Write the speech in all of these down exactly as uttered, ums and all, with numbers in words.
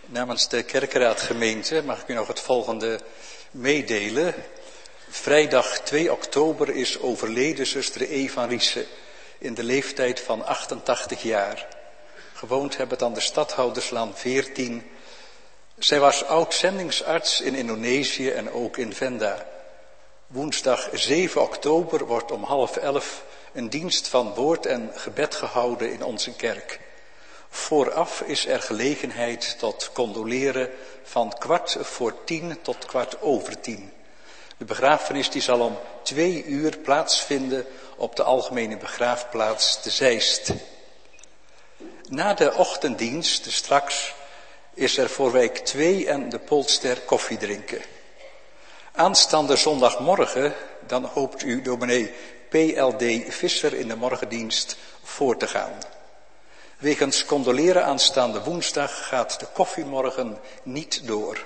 Namens de kerkraadgemeente mag ik u nog het volgende meedelen. Vrijdag twee oktober is overleden zuster E. van Riesen in de leeftijd van achtentachtig jaar. Gewoond hebben het aan de Stadhouderslaan veertien. Zij was oud-zendingsarts in Indonesië en ook in Venda. Woensdag zeven oktober wordt om half elf een dienst van woord en gebed gehouden in onze kerk. Vooraf is er gelegenheid tot condoleren van kwart voor tien tot kwart over tien. De begrafenis die zal om twee uur plaatsvinden op de algemene begraafplaats te Zeist. Na de ochtenddienst straks is er voor wijk twee en de Polster koffie drinken. Aanstaande zondagmorgen dan hoopt u dominee P L D Visser in de morgendienst voor te gaan. Wegens condoleren aanstaande woensdag gaat de koffiemorgen niet door.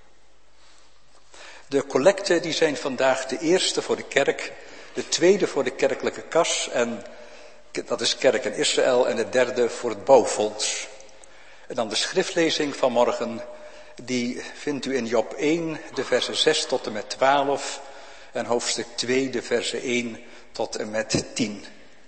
De collecten die zijn vandaag de eerste voor de kerk, de tweede voor de kerkelijke kas en dat is Kerk in Israël en de derde voor het bouwfonds. En dan de schriftlezing van morgen, die vindt u in Job één, de versen zes tot en met twaalf en hoofdstuk twee, de versen één tot en met tien.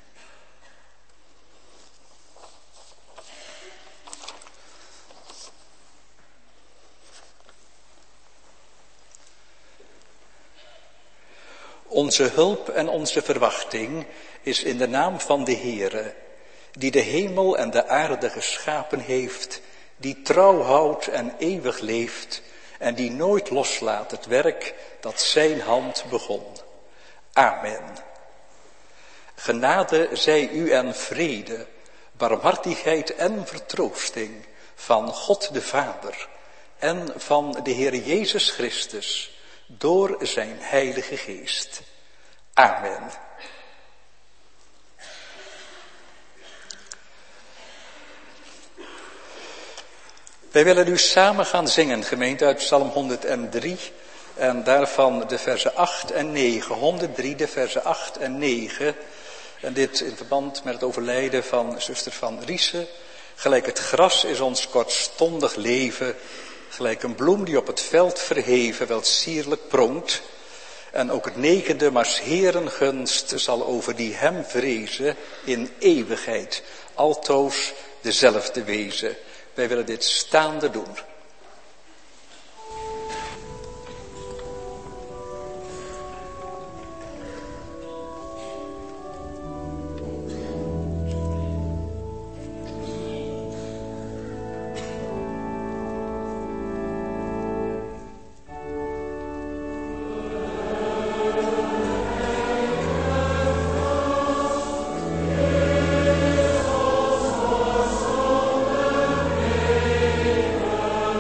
Onze hulp en onze verwachting is in de naam van de Heere, die de hemel en de aarde geschapen heeft, die trouw houdt en eeuwig leeft en die nooit loslaat het werk dat zijn hand begon. Amen. Genade zij u en vrede, barmhartigheid en vertroosting van God de Vader en van de Heere Jezus Christus door zijn Heilige Geest. Amen. Wij willen nu samen gaan zingen, gemeente, uit Psalm honderddrie en daarvan de versen acht en negen. honderddrie, de versen acht en negen. En dit in verband met het overlijden van zuster van Riesen. Gelijk het gras is ons kortstondig leven, gelijk een bloem die op het veld verheven wel sierlijk pronkt. En ook het negende, maar 's Heeren gunst zal over die hem vrezen in eeuwigheid, altoos dezelfde wezen. Wij willen dit staande doen. Oh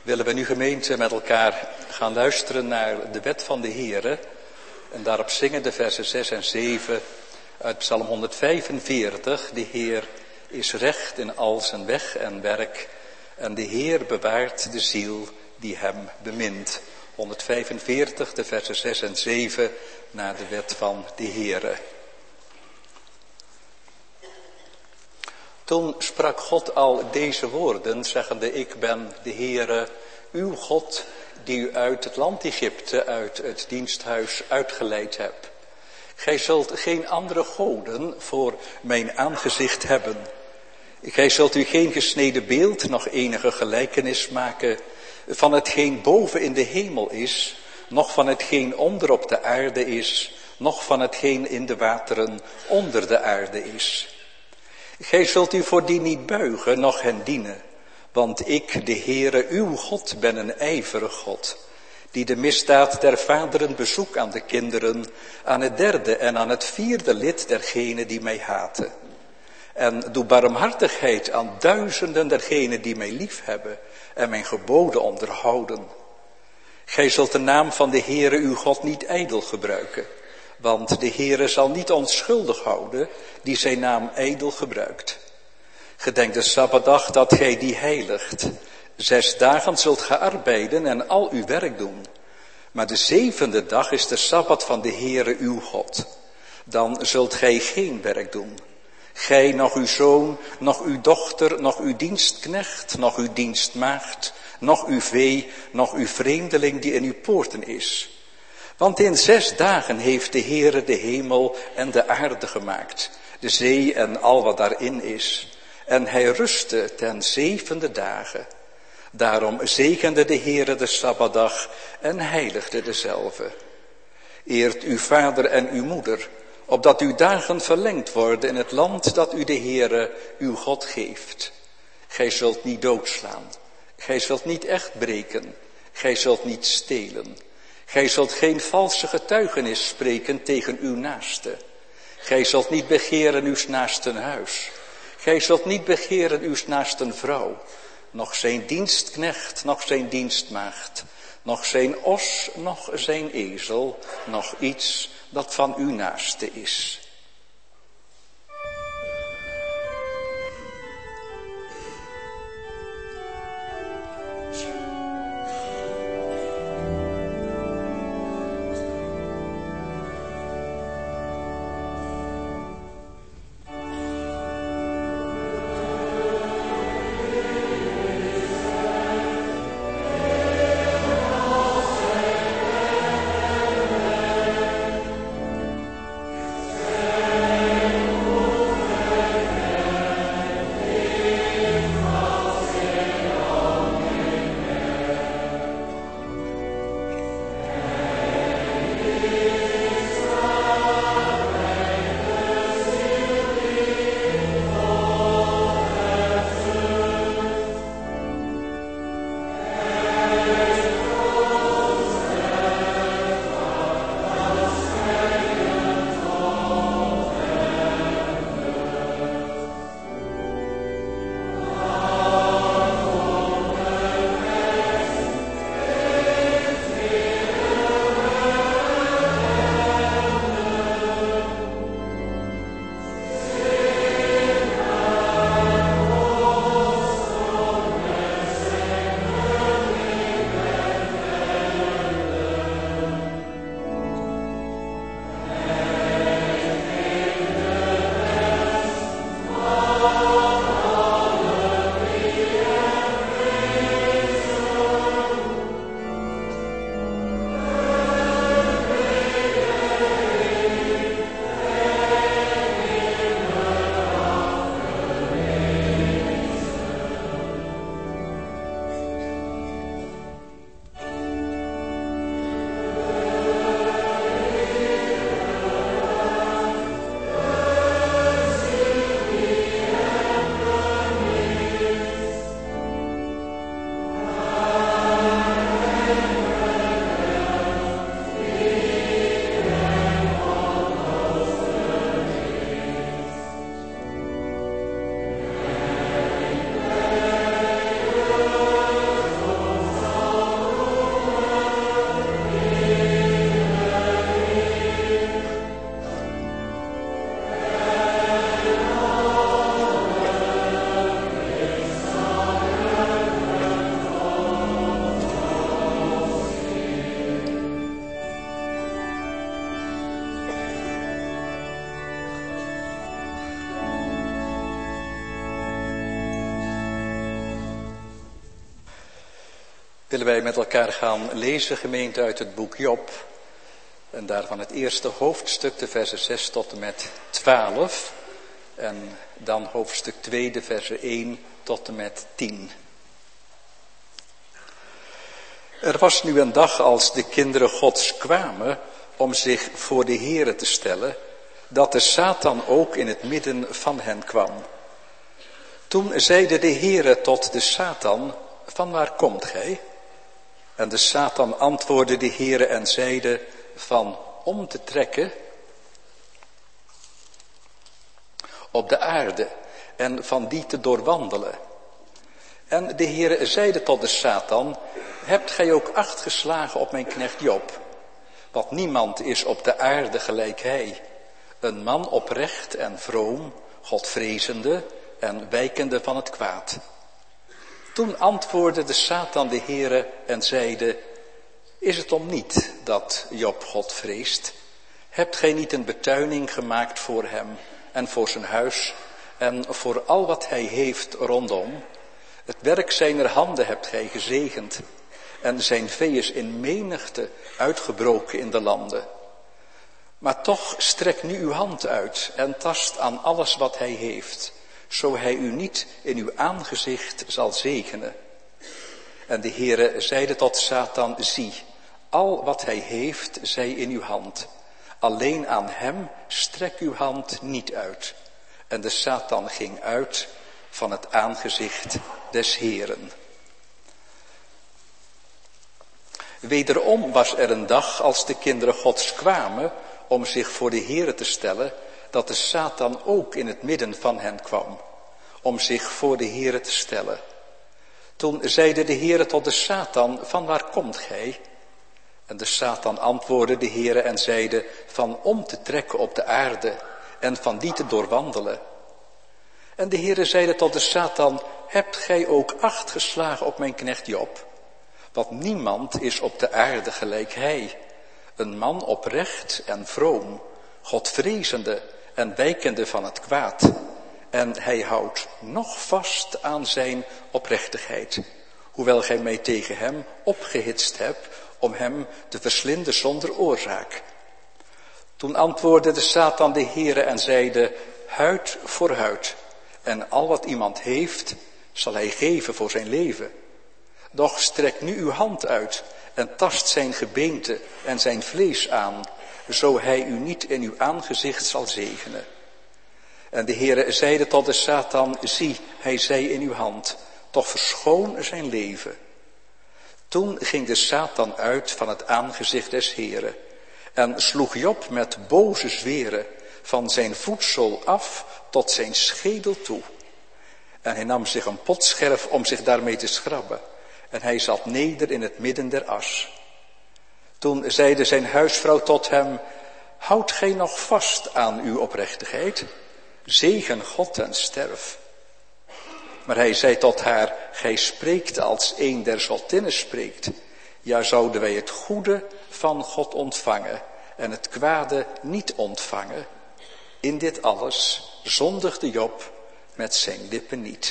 willen we nu gemeente met elkaar gaan luisteren naar de wet van de Heere. En daarop zingen de versen zes en zeven uit Psalm honderdvijfenveertig. De Heer is recht in al zijn weg en werk. En de Heer bewaart de ziel die hem bemint. honderdvijfenveertig, de versen zes en zeven naar de wet van de Heere. Toen sprak God al deze woorden, zeggende: ik ben de Heere, uw God, die u uit het land Egypte, uit het diensthuis uitgeleid hebt. Gij zult geen andere goden voor mijn aangezicht hebben. Gij zult u geen gesneden beeld, nog enige gelijkenis maken van hetgeen boven in de hemel is, noch van hetgeen onder op de aarde is, noch van hetgeen in de wateren onder de aarde is. Gij zult u voor die niet buigen, noch hen dienen, want ik, de Heere, uw God, ben een ijverig God, die de misdaad der vaderen bezoek aan de kinderen, aan het derde en aan het vierde lid dergenen die mij haten. En doe barmhartigheid aan duizenden dergenen die mij lief hebben en mijn geboden onderhouden. Gij zult de naam van de Heere uw God niet ijdel gebruiken, want de Heere zal niet onschuldig houden die zijn naam ijdel gebruikt. Gedenk de Sabbatdag dat gij die heiligt. Zes dagen zult ge arbeiden en al uw werk doen. Maar de zevende dag is de Sabbat van de Heere uw God. Dan zult gij geen werk doen. Gij, nog uw zoon, nog uw dochter, nog uw dienstknecht, nog uw dienstmaagd, nog uw vee, nog uw vreemdeling die in uw poorten is. Want in zes dagen heeft de Heere de hemel en de aarde gemaakt, de zee en al wat daarin is. En hij rustte ten zevende dagen. Daarom zegende de Heere de Sabbatdag en heiligde dezelve. Eert uw vader en uw moeder, opdat uw dagen verlengd worden in het land dat u de Heere uw God geeft. Gij zult niet doodslaan, gij zult niet echt breken, gij zult niet stelen. Gij zult geen valse getuigenis spreken tegen uw naaste. Gij zult niet begeren uws naasten huis. Gij zult niet begeren uws naasten vrouw, noch zijn dienstknecht, noch zijn dienstmaagd, noch zijn os, noch zijn ezel, noch iets dat van uw naaste is. willen wij met elkaar gaan lezen, gemeente, uit het boek Job. En daarvan het eerste hoofdstuk, de versen zes tot en met twaalf. En dan hoofdstuk twee, de versen één tot en met tien. Er was nu een dag als de kinderen Gods kwamen om zich voor de Heere te stellen, dat de Satan ook in het midden van hen kwam. Toen zeide de Heere tot de Satan, van waar komt gij? En de Satan antwoordde de Heere en zeide, van om te trekken op de aarde en van die te doorwandelen. En de Heere zeide tot de Satan, hebt gij ook acht geslagen op mijn knecht Job? Want niemand is op de aarde gelijk hij, een man oprecht en vroom, Godvrezende en wijkende van het kwaad. Toen antwoordde de Satan de Heere en zeide, is het om niet dat Job God vreest? Hebt gij niet een betuining gemaakt voor hem en voor zijn huis en voor al wat hij heeft rondom? Het werk zijner handen hebt gij gezegend en zijn vee is in menigte uitgebroken in de landen. Maar toch strek nu uw hand uit en tast aan alles wat hij heeft, zo hij u niet in uw aangezicht zal zegenen. En de Heere zeide tot Satan, zie, al wat hij heeft, zij in uw hand. Alleen aan hem strek uw hand niet uit. En de Satan ging uit van het aangezicht des Heeren. Wederom was er een dag als de kinderen Gods kwamen om zich voor de Heere te stellen, dat de Satan ook in het midden van hen kwam, om zich voor de Heere te stellen. Toen zeide de Heere tot de Satan, van waar komt gij? En de Satan antwoordde de Heere en zeide, van om te trekken op de aarde en van die te doorwandelen. En de Heere zeide tot de Satan, hebt gij ook acht geslagen op mijn knecht Job? Want niemand is op de aarde gelijk hij, een man oprecht en vroom, Godvrezende en wijkende van het kwaad. En hij houdt nog vast aan zijn oprechtigheid, hoewel gij mij tegen hem opgehitst hebt om hem te verslinden zonder oorzaak. Toen antwoordde de Satan de Heere en zeide, huid voor huid, en al wat iemand heeft, zal hij geven voor zijn leven. Doch strek nu uw hand uit en tast zijn gebeente en zijn vlees aan, zo hij u niet in uw aangezicht zal zegenen. En de Heere zeide tot de Satan, zie, hij zij in uw hand, toch verschoon zijn leven. Toen ging de Satan uit van het aangezicht des Heere en sloeg Job met boze zweren van zijn voedsel af tot zijn schedel toe. En hij nam zich een potscherf om zich daarmee te schrabben en hij zat neder in het midden der as. Toen zeide zijn huisvrouw tot hem, houd gij nog vast aan uw oprechtigheid? Zegen God en sterf. Maar hij zei tot haar, gij spreekt als een der zottinnen spreekt. Ja, zouden wij het goede van God ontvangen en het kwade niet ontvangen? In dit alles zondigde Job met zijn lippen niet.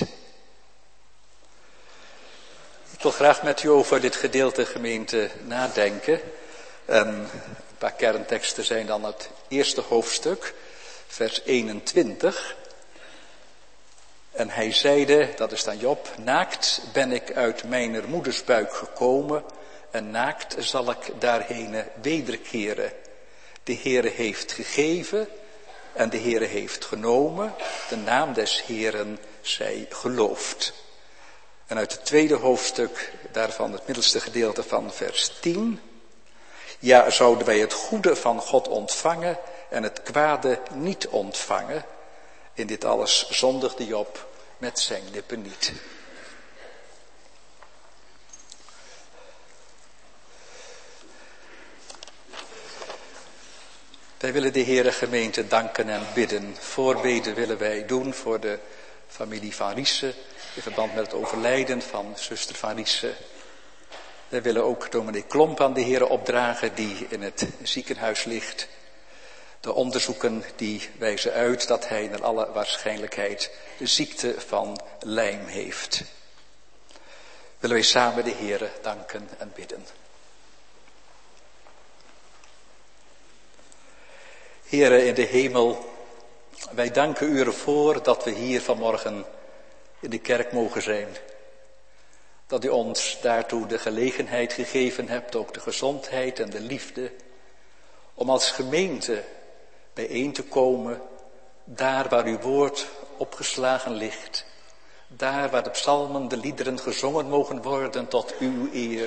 Ik wil graag met u over dit gedeelte, gemeente, nadenken. En een paar kernteksten zijn dan het eerste hoofdstuk, vers eenentwintig. En hij zeide, dat is dan Job, naakt ben ik uit mijner moeders buik gekomen en naakt zal ik daarheen wederkeren. De Heere heeft gegeven en de Heere heeft genomen, de naam des Heeren zij geloofd. En uit het tweede hoofdstuk, daarvan het middelste gedeelte van vers tien. Ja, zouden wij het goede van God ontvangen en het kwade niet ontvangen? In dit alles zondigde Job met zijn lippen niet. Wij willen de Heere gemeente danken en bidden. Voorbeden willen wij doen voor de familie Van Riesen in verband met het overlijden van zuster Van Riesen. Wij willen ook dominee Klomp aan de Heere opdragen die in het ziekenhuis ligt. De onderzoeken die wijzen uit dat hij naar alle waarschijnlijkheid de ziekte van Lyme heeft. willen wij samen de Heere danken en bidden. Heere in de hemel, wij danken u ervoor dat we hier vanmorgen in de kerk mogen zijn. Dat u ons daartoe de gelegenheid gegeven hebt, ook de gezondheid en de liefde, om als gemeente bijeen te komen, daar waar uw woord opgeslagen ligt. Daar waar de psalmen, de liederen gezongen mogen worden tot uw eer.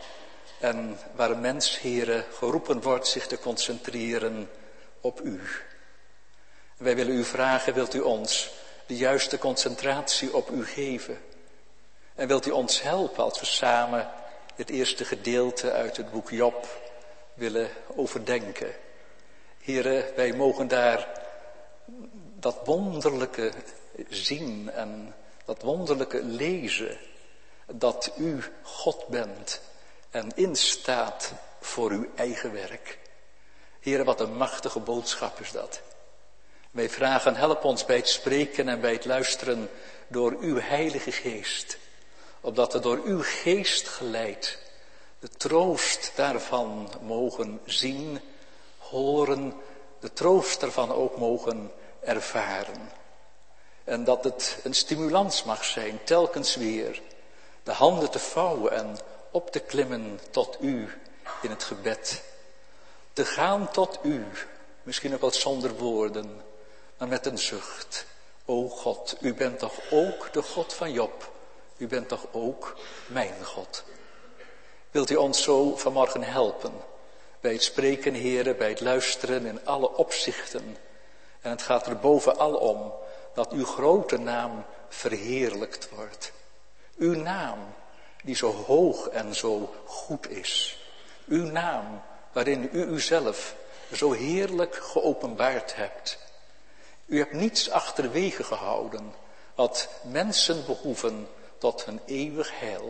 En waar een mens, Heere, geroepen wordt zich te concentreren op u. Wij willen u vragen, wilt u ons de juiste concentratie op u geven? En wilt u ons helpen als we samen het eerste gedeelte uit het boek Job willen overdenken? Heere, wij mogen daar dat wonderlijke zien en dat wonderlijke lezen, dat u God bent en instaat voor uw eigen werk. Heere, wat een machtige boodschap is dat. Wij vragen, help ons bij het spreken en bij het luisteren door uw Heilige Geest. Opdat we door uw Geest geleid de troost daarvan mogen zien, horen, de troost daarvan ook mogen ervaren. En dat het een stimulans mag zijn, telkens weer de handen te vouwen en op te klimmen tot u in het gebed. Te gaan tot u, misschien ook wat zonder woorden, maar met een zucht. O God, u bent toch ook de God van Job. U bent toch ook mijn God. Wilt u ons zo vanmorgen helpen? Bij het spreken, Heere, bij het luisteren in alle opzichten. En het gaat er bovenal om dat uw grote naam verheerlijkt wordt. Uw naam die zo hoog en zo goed is. Uw naam waarin u uzelf zo heerlijk geopenbaard hebt. U hebt niets achterwege gehouden wat mensen behoeven tot hun eeuwig heil.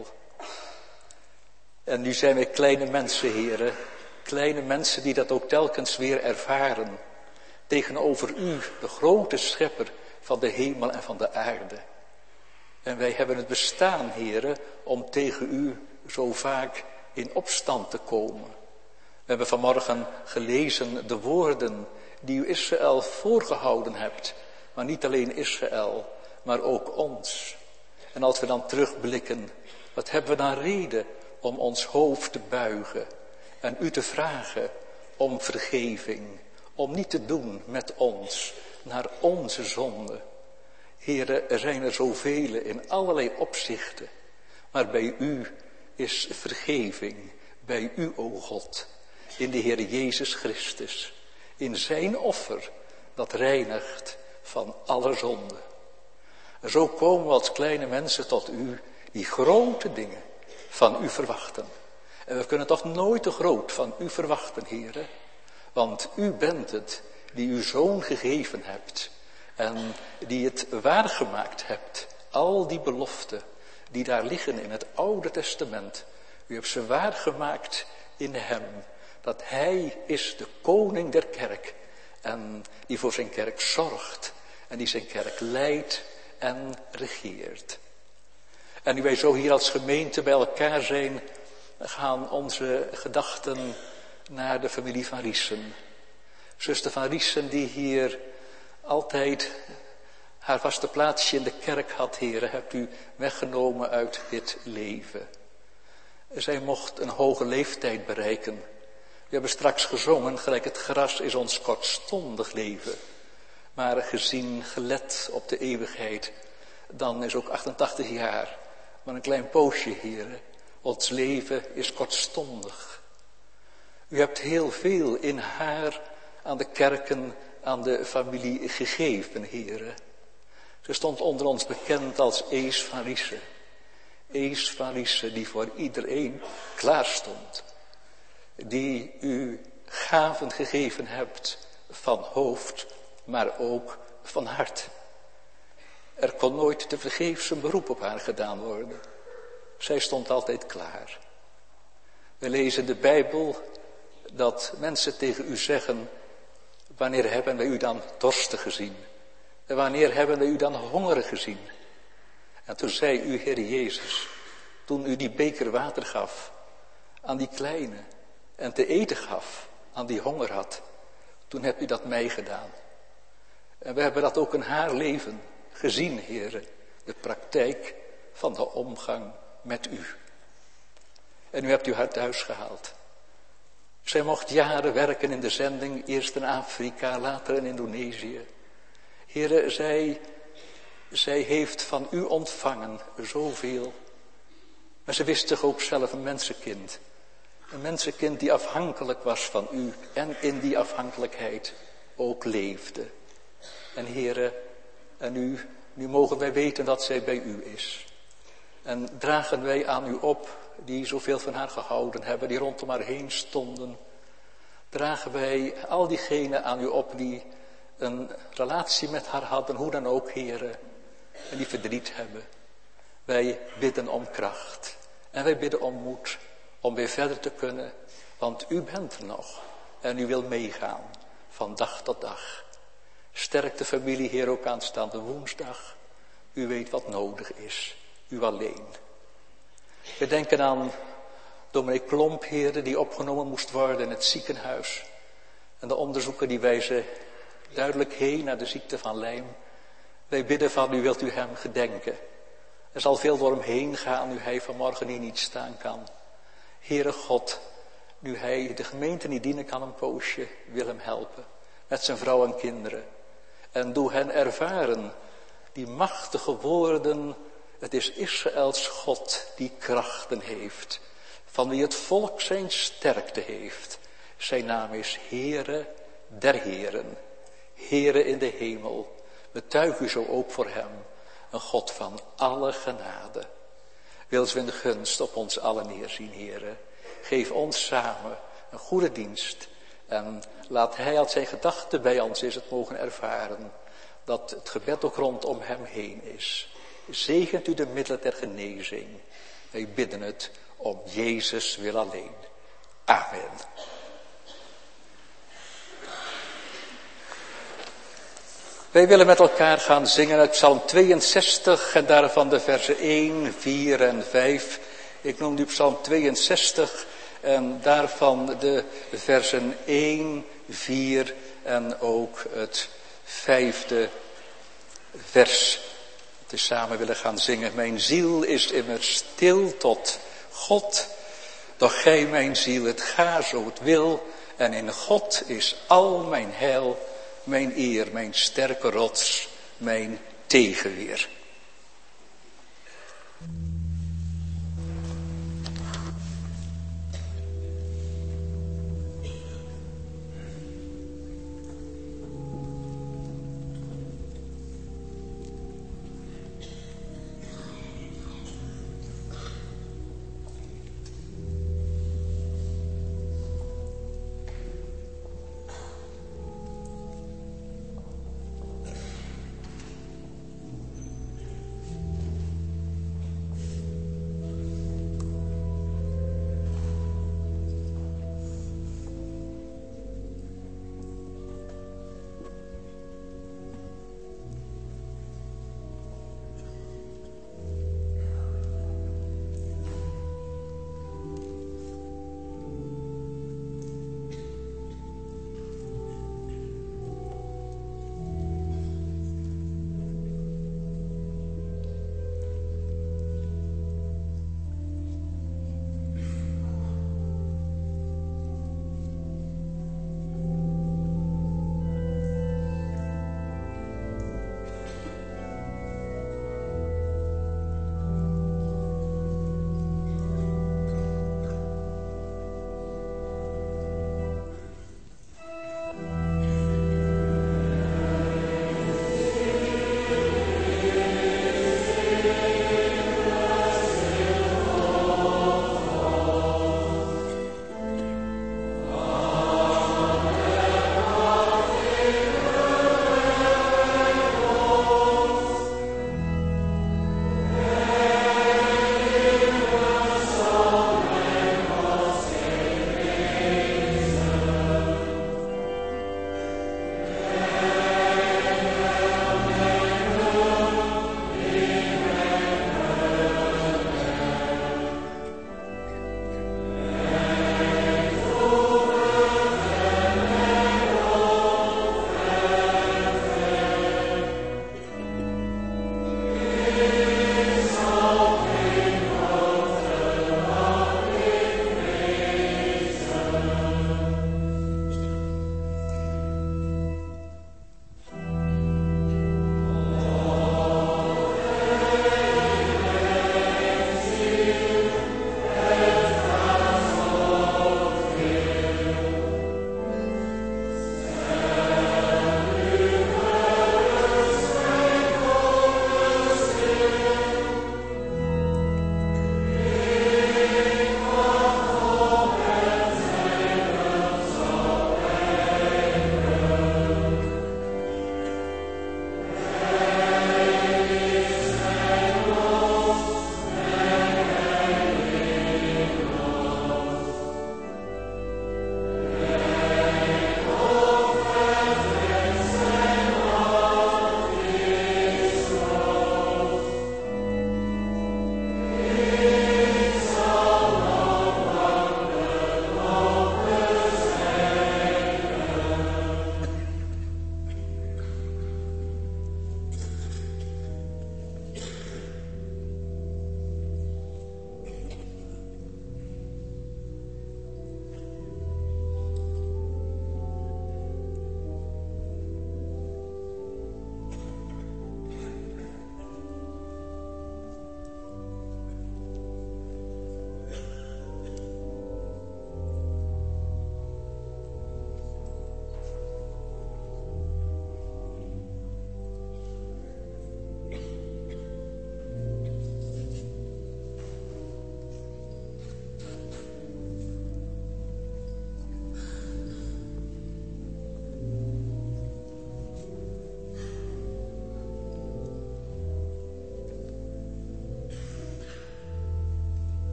En nu zijn wij kleine mensen, Heere, kleine mensen die dat ook telkens weer ervaren. Tegenover u, de grote schepper van de hemel en van de aarde. En wij hebben het bestaan, Heere, om tegen u zo vaak in opstand te komen. We hebben vanmorgen gelezen de woorden die u Israël voorgehouden hebt. Maar niet alleen Israël, maar ook ons. En als we dan terugblikken, wat hebben we dan reden om ons hoofd te buigen en u te vragen om vergeving, om niet te doen met ons naar onze zonde. Heere, er zijn er zoveel in allerlei opzichten, maar bij u is vergeving, bij u, o God, in de Heer Jezus Christus, in zijn offer dat reinigt van alle zonde. En zo komen we als kleine mensen tot u die grote dingen van u verwachten. En we kunnen toch nooit te groot van u verwachten, Heere. Want u bent het die uw zoon gegeven hebt. En die het waargemaakt hebt. Al die beloften die daar liggen in het Oude Testament. U hebt ze waargemaakt in hem. Dat hij is de koning der kerk. En die voor zijn kerk zorgt. En die zijn kerk leidt en regeert. En nu wij zo hier als gemeente bij elkaar zijn, gaan onze gedachten naar de familie van Riesen. Zuster van Riesen die hier altijd haar vaste plaatsje in de kerk had, Heere, hebt u weggenomen uit dit leven. Zij mocht een hoge leeftijd bereiken. We hebben straks gezongen, gelijk het gras is ons kortstondig leven. Maar gezien, gelet op de eeuwigheid, dan is ook achtentachtig jaar. Maar een klein poosje, Heere. Ons leven is kortstondig. U hebt heel veel in haar aan de kerken, aan de familie gegeven, Heere. Ze stond onder ons bekend als Ees van Riesen. Ees van Riesen die voor iedereen klaar stond. Die u gaven gegeven hebt van hoofd, maar ook van hart. Er kon nooit te vergeefs een beroep op haar gedaan worden. Zij stond altijd klaar. We lezen de Bijbel dat mensen tegen u zeggen, wanneer hebben wij u dan dorstig gezien? En wanneer hebben wij u dan hongerig gezien? En toen zei u, Heer Jezus, Toen u die beker water gaf aan die kleine en te eten gaf aan die honger had. Toen hebt u dat mij gedaan. En we hebben dat ook in haar leven gezien, heren. De praktijk van de omgang met u. En u hebt u haar thuis gehaald. Zij mocht jaren werken in de zending, eerst in Afrika, later in Indonesië. Heren, zij, zij heeft van u ontvangen zoveel. Maar ze wist zich ook zelf een mensenkind. Een mensenkind die afhankelijk was van u en in die afhankelijkheid ook leefde. En heren, en u, nu mogen wij weten dat zij bij u is. En dragen wij aan u op, die zoveel van haar gehouden hebben, die rondom haar heen stonden. Dragen wij al diegenen aan u op die een relatie met haar hadden, hoe dan ook, heren, en die verdriet hebben. Wij bidden om kracht en wij bidden om moed om weer verder te kunnen, want u bent er nog en u wil meegaan van dag tot dag. Sterk de familie, Heer, ook aanstaande woensdag. U weet wat nodig is, u alleen. We denken aan dominee Klomp, Heer, die opgenomen moest worden in het ziekenhuis. En de onderzoeken die wijzen duidelijk heen naar de ziekte van Lyme. Wij bidden van u, wilt u hem gedenken. Er zal veel door hem heen gaan, nu hij vanmorgen hier niet staan kan. Heere God, nu hij de gemeente niet dienen kan een poosje, wil hem helpen. Met zijn vrouw en kinderen. En doe hen ervaren die machtige woorden. Het is Israëls God die krachten heeft. Van wie het volk zijn sterkte heeft. Zijn naam is Heere der Heren. Heere in de hemel. Betuig u zo ook voor hem. Een God van alle genade. Wil zijn gunst op ons allen neerzien, Heere. Geef ons samen een goede dienst. En laat hij als zijn gedachte bij ons is het mogen ervaren. Dat het gebed ook rondom hem heen is. Zegent u de middelen der genezing. Wij bidden het om Jezus wil alleen. Amen. Wij willen met elkaar gaan zingen uit Psalm tweeënzestig en daarvan de versen één, vier en vijf. Ik noem nu Psalm tweeënzestig en daarvan de versen één, vier en ook het vijfde vers. Dat we samen willen gaan zingen. Mijn ziel is immers stil tot God, doch gij mijn ziel, het ga zo het wil, en in God is al mijn heil, mijn eer, mijn sterke rots, mijn tegenweer.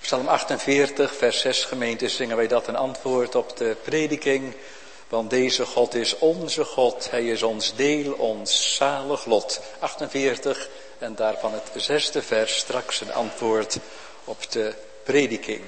Psalm achtenveertig, vers zes, gemeente, zingen wij dat een antwoord op de prediking. Want deze God is onze God, hij is ons deel, ons zalig lot. achtenveertig en daarvan het zesde vers, straks een antwoord op de prediking.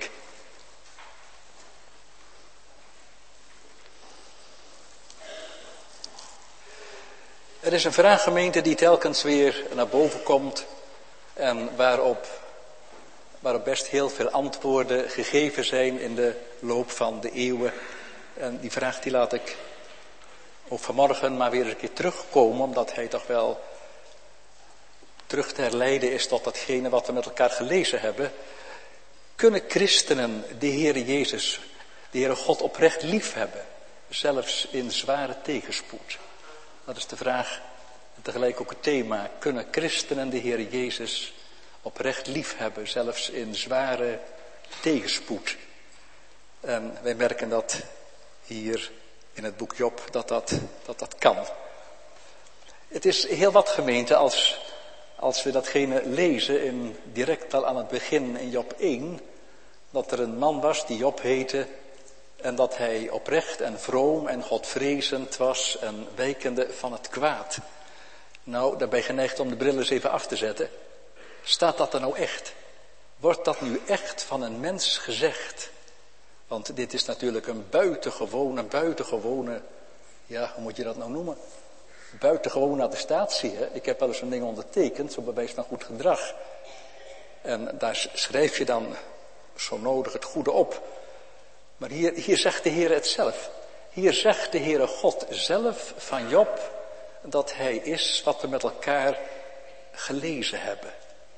Er is een vraag, gemeente, die telkens weer naar boven komt en waarop, waarop best heel veel antwoorden gegeven zijn in de loop van de eeuwen. En die vraag die laat ik ook vanmorgen maar weer een keer terugkomen, omdat hij toch wel terug te herleiden is tot datgene wat we met elkaar gelezen hebben. Kunnen christenen de Heere Jezus, de Heere God oprecht lief hebben, zelfs in zware tegenspoed? Dat is de vraag en tegelijk ook het thema. Kunnen christenen de Heere Jezus oprecht lief hebben, zelfs in zware tegenspoed? En wij merken dat hier in het boek Job, dat dat, dat, dat kan. Het is heel wat, gemeente, als, als we datgene lezen in, direct al aan het begin in Job één, dat er een man was die Job heette en dat hij oprecht en vroom en godvrezend was en wijkende van het kwaad. Nou, daarbij geneigd om de bril eens even af te zetten. Staat dat er nou echt? Wordt dat nu echt van een mens gezegd? Want dit is natuurlijk een buitengewone, buitengewone, ja, hoe moet je dat nou noemen? Buitengewone attestatie, hè? Ik heb wel eens een ding ondertekend, zo bewijs van goed gedrag. En daar schrijf je dan zo nodig het goede op. Maar hier, hier zegt de Heer het zelf. Hier zegt de Heere God zelf van Job dat hij is wat we met elkaar gelezen hebben.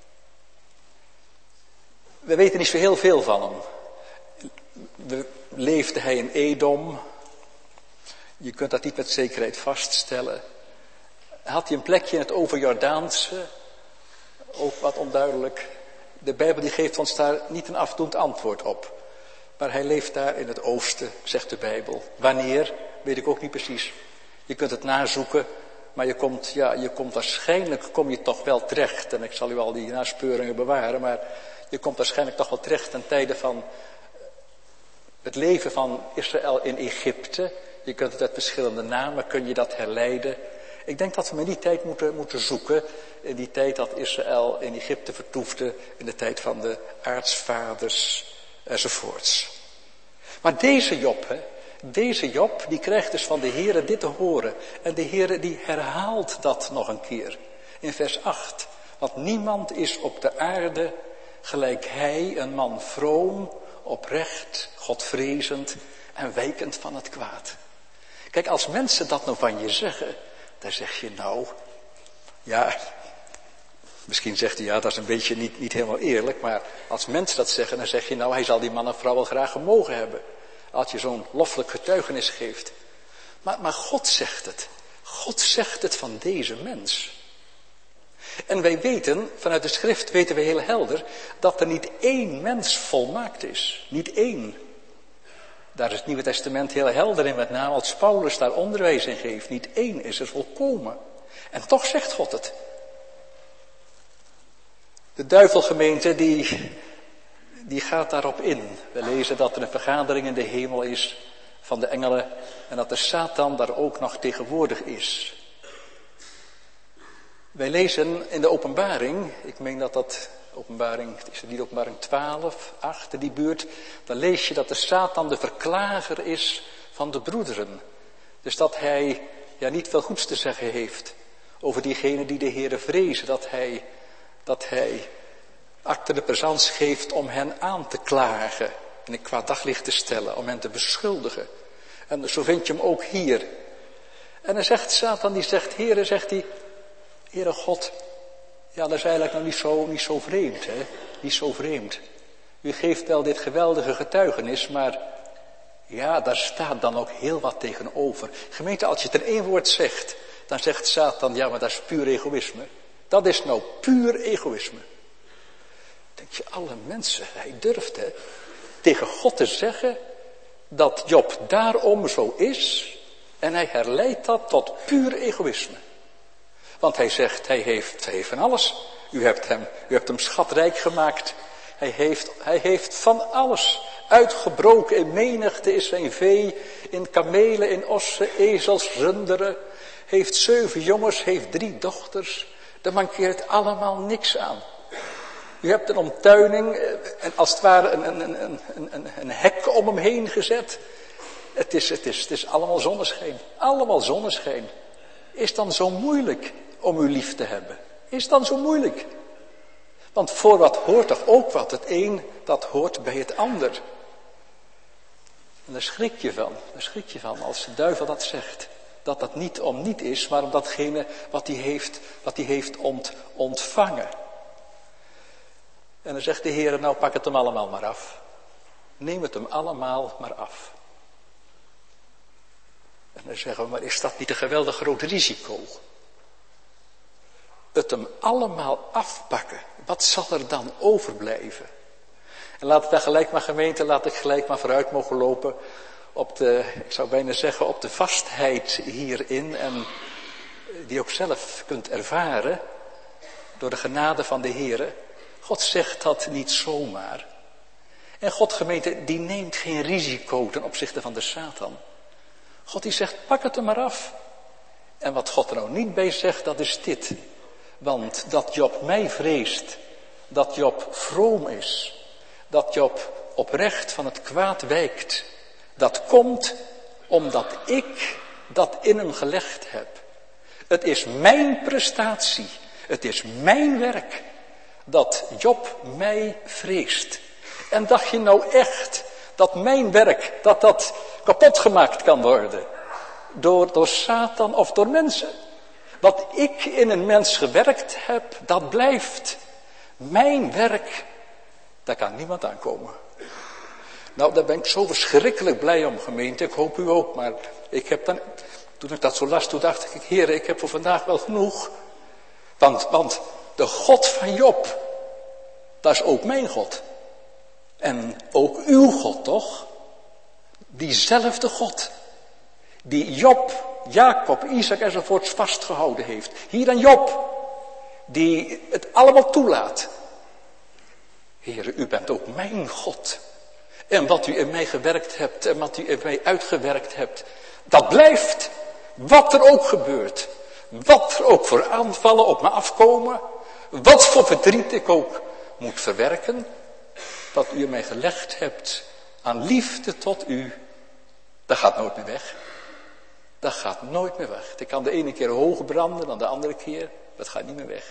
We weten niet zo heel veel van hem. We, leefde hij in Edom? Je kunt dat niet met zekerheid vaststellen. Had hij een plekje in het overjordaanse? Ook wat onduidelijk. De Bijbel die geeft ons daar niet een afdoend antwoord op. Maar hij leeft daar in het oosten, zegt de Bijbel. Wanneer, weet ik ook niet precies. Je kunt het nazoeken, maar je komt, ja, je komt waarschijnlijk, kom je toch wel terecht. En ik zal u al die naspeuringen bewaren, maar je komt waarschijnlijk toch wel terecht ten tijde van het leven van Israël in Egypte. Je kunt het uit verschillende namen, kun je dat herleiden. Ik denk dat we in die tijd moeten, moeten zoeken. In die tijd dat Israël in Egypte vertoefde, in de tijd van de aartsvaders enzovoorts. Maar deze Job, hè, deze Job, die krijgt dus van de Heere dit te horen. En de Heere die herhaalt dat nog een keer. In vers acht. Want niemand is op de aarde gelijk hij, een man vroom, oprecht, godvrezend en wijkend van het kwaad. Kijk, als mensen dat nou van je zeggen, dan zeg je nou, ja, misschien zegt hij ja, dat is een beetje niet, niet helemaal eerlijk, maar als mensen dat zeggen, dan zeg je nou, hij zal die man en vrouw wel graag gemogen hebben. Als je zo'n loffelijk getuigenis geeft. Maar, maar God zegt het. God zegt het van deze mens. En wij weten, vanuit de schrift weten we heel helder, dat er niet één mens volmaakt is. Niet één. Daar is het Nieuwe Testament heel helder in, met name als Paulus daar onderwijs in geeft. Niet één is er volkomen. En toch zegt God het. De duivelgemeente die, die gaat daarop in. We lezen dat er een vergadering in de hemel is van de engelen en dat de Satan daar ook nog tegenwoordig is. Wij lezen in de openbaring, ik meen dat dat openbaring, is het niet openbaring twaalf, acht, die buurt, dan lees je dat de Satan de verklager is van de broederen. Dus dat hij ja niet veel goeds te zeggen heeft over diegenen die de Heere vrezen, dat hij, dat hij acte de présence geeft om hen aan te klagen en in kwaad daglicht te stellen, om hen te beschuldigen. En zo vind je hem ook hier. En dan zegt Satan, die zegt, Heere, zegt hij, Heere God, ja, dat is eigenlijk nou niet zo, niet zo vreemd, hè? Niet zo vreemd. U geeft wel dit geweldige getuigenis, maar ja, daar staat dan ook heel wat tegenover. Gemeente, als je het in één woord zegt, dan zegt Satan, ja, maar dat is puur egoïsme. Dat is nou puur egoïsme. Denk je, alle mensen, hij durft, hè, tegen God te zeggen dat Job daarom zo is en hij herleidt dat tot puur egoïsme. Want hij zegt, hij heeft, hij heeft van alles. U hebt hem, u hebt hem schatrijk gemaakt. Hij heeft, hij heeft van alles uitgebroken. In menigte is zijn vee, in kamelen, in ossen, ezels, runderen. Heeft zeven jongens, heeft drie dochters. Er mankeert allemaal niks aan. U hebt een omtuining en als het ware een, een, een, een, een hek om hem heen gezet. Het is, het, is, het is allemaal zonneschijn. Allemaal zonneschijn. Is het dan zo moeilijk om u lief te hebben? Is het dan zo moeilijk? Want voor wat hoort toch ook wat? Het een, dat hoort bij het ander. En daar schrik je van. Daar schrik je van als de duivel dat zegt. Dat dat niet om niet is, maar om datgene wat hij heeft, wat hij heeft ont, ontvangen. En dan zegt de Heer, nou pak het hem allemaal maar af. Neem het hem allemaal maar af. En dan zeggen we, maar is dat niet een geweldig groot risico? Het hem allemaal afpakken. Wat zal er dan overblijven? En laat ik daar gelijk maar gemeente, laat ik gelijk maar vooruit mogen lopen op de, ik zou bijna zeggen, op de vastheid hierin. En die ook zelf kunt ervaren door de genade van de Heer. God zegt dat niet zomaar. En God, gemeente, die neemt geen risico ten opzichte van de Satan. God die zegt, pak het er maar af. En wat God er nou niet bij zegt, dat is dit. Want dat Job mij vreest, dat Job vroom is, dat Job oprecht van het kwaad wijkt, dat komt omdat ik dat in hem gelegd heb. Het is mijn prestatie, het is mijn werk, dat Job mij vreest. En dacht je nou echt dat mijn werk, dat dat kapot gemaakt kan worden? Door, door Satan of door mensen? Wat ik in een mens gewerkt heb, dat blijft. Mijn werk, daar kan niemand aankomen. Nou, daar ben ik zo verschrikkelijk blij om, gemeente. Ik hoop u ook, maar ik heb dan, toen ik dat zo las, toen dacht ik, Heer, ik heb voor vandaag wel genoeg. Want, want de God van Job, dat is ook mijn God. En ook uw God, toch? Diezelfde God. Die Job, Jacob, Isaac enzovoorts vastgehouden heeft. Hier aan Job. Die het allemaal toelaat. Heere, u bent ook mijn God. En wat u in mij gewerkt hebt en wat u in mij uitgewerkt hebt. Dat blijft. Wat er ook gebeurt. Wat er ook voor aanvallen op me afkomen. Wat voor verdriet ik ook moet verwerken. Wat u in mij gelegd hebt aan liefde tot u. Dat gaat nooit meer weg. Dat gaat nooit meer weg. Het kan de ene keer hoog branden, dan de andere keer. Dat gaat niet meer weg.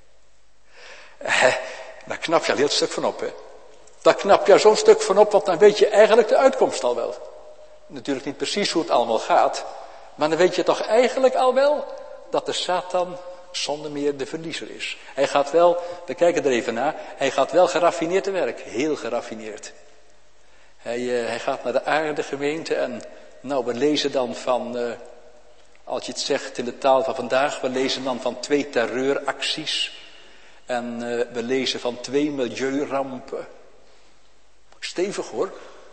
Eh, daar knap je al heel stuk van op, hè. Daar knap je zo'n stuk van op, want dan weet je eigenlijk de uitkomst al wel. Natuurlijk niet precies hoe het allemaal gaat. Maar dan weet je toch eigenlijk al wel dat de Satan zonder meer de verliezer is. Hij gaat wel, we kijken er even naar, hij gaat wel geraffineerd te werk. Heel geraffineerd. Hij, uh, hij gaat naar de aarde, gemeente, en nou, we lezen dan van, uh, als je het zegt in de taal van vandaag, we lezen dan van twee terreuracties. En uh, we lezen van twee milieurampen. Stevig hoor.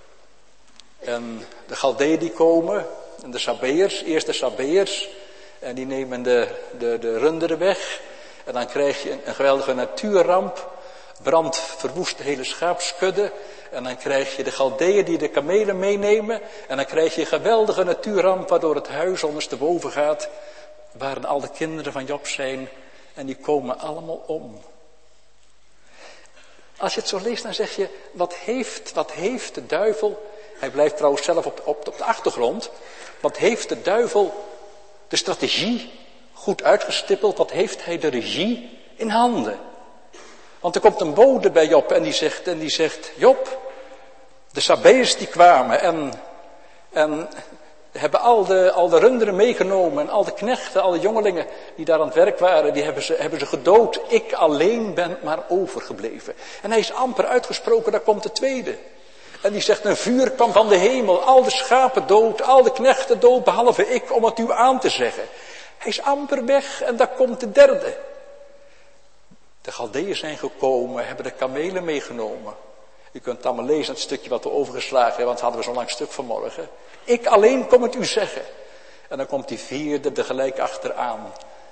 En de Galdeën die komen, en de Sabeërs, eerst de Sabeërs, en die nemen de, de, de runderen weg. En dan krijg je een, een geweldige natuurramp. Brand verwoest de hele schaapskudde. En dan krijg je de Galdeën die de kamelen meenemen. En dan krijg je een geweldige natuurramp waardoor het huis ondersteboven gaat. Waar al de kinderen van Job zijn. En die komen allemaal om. Als je het zo leest, dan zeg je, wat heeft, wat heeft de duivel... Hij blijft trouwens zelf op, op, op de achtergrond. Wat heeft de duivel de strategie goed uitgestippeld? Wat heeft hij de regie in handen? Want er komt een bode bij Job en die zegt, en die zegt Job, de Sabeërs die kwamen en, en hebben al de, al de runderen meegenomen en al de knechten, al de jongelingen die daar aan het werk waren, die hebben ze, hebben ze gedood. Ik alleen ben maar overgebleven. En hij is amper uitgesproken, daar komt de tweede. En die zegt, een vuur kwam van de hemel, al de schapen dood, al de knechten dood, behalve ik, om het u aan te zeggen. Hij is amper weg en daar komt de derde. De Galdeën zijn gekomen, hebben de kamelen meegenomen. U kunt het allemaal lezen, het stukje wat we overgeslagen hebben, want hadden we zo'n lang stuk vanmorgen. Ik alleen kom het u zeggen. En dan komt die vierde er gelijk achteraan.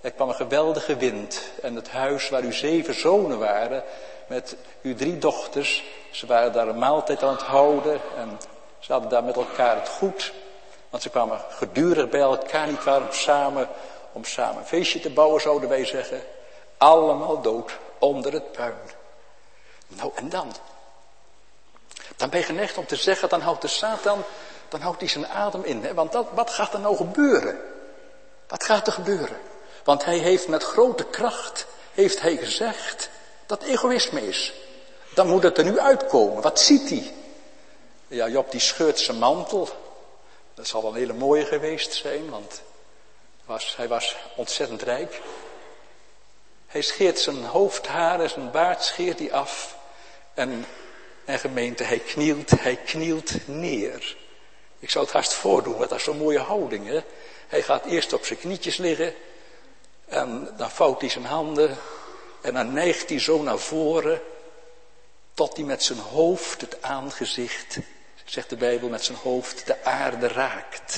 Er kwam een geweldige wind en het huis waar uw zeven zonen waren, met uw drie dochters, ze waren daar een maaltijd aan het houden en ze hadden daar met elkaar het goed. Want ze kwamen gedurig bij elkaar, niet waar, om samen, om samen een feestje te bouwen, zouden wij zeggen. Allemaal dood, onder het puin. Nou, en dan? Dan ben je geneigd om te zeggen, dan houdt de Satan, dan houdt hij zijn adem in. Hè? Want dat, wat gaat er nou gebeuren? Wat gaat er gebeuren? Want hij heeft met grote kracht, heeft hij gezegd, dat egoïsme is. Dan moet het er nu uitkomen. Wat ziet hij? Ja, Job die scheurt zijn mantel. Dat zal wel een hele mooie geweest zijn, want was, hij was ontzettend rijk. Hij scheert zijn hoofdharen, zijn baard scheert hij af. En, en gemeente, hij knielt, hij knielt neer. Ik zou het haast voordoen, want dat is zo'n mooie houding. Hè? Hij gaat eerst op zijn knietjes liggen. En dan vouwt hij zijn handen. En dan neigt hij zo naar voren. Tot hij met zijn hoofd het aangezicht, zegt de Bijbel, met zijn hoofd de aarde raakt.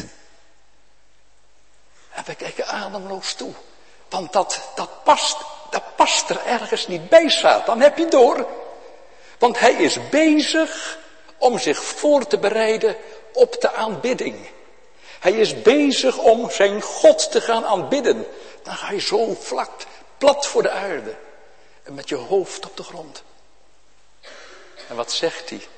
En wij kijken ademloos toe. Want dat, dat, past, dat past er ergens niet bij, Satan. Heb je door? Want hij is bezig om zich voor te bereiden op de aanbidding. Hij is bezig om zijn God te gaan aanbidden. Dan ga je zo vlak, plat voor de aarde. En met je hoofd op de grond. En wat zegt hij?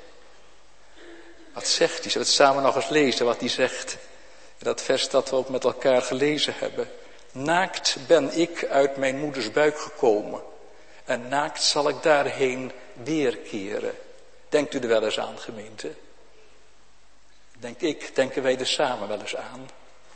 Wat zegt hij? Zullen we het samen nog eens lezen wat hij zegt? In dat vers dat we ook met elkaar gelezen hebben. Naakt ben ik uit mijn moeders buik gekomen. En naakt zal ik daarheen weerkeren. Denkt u er wel eens aan, gemeente? Denk ik, denken wij er samen wel eens aan?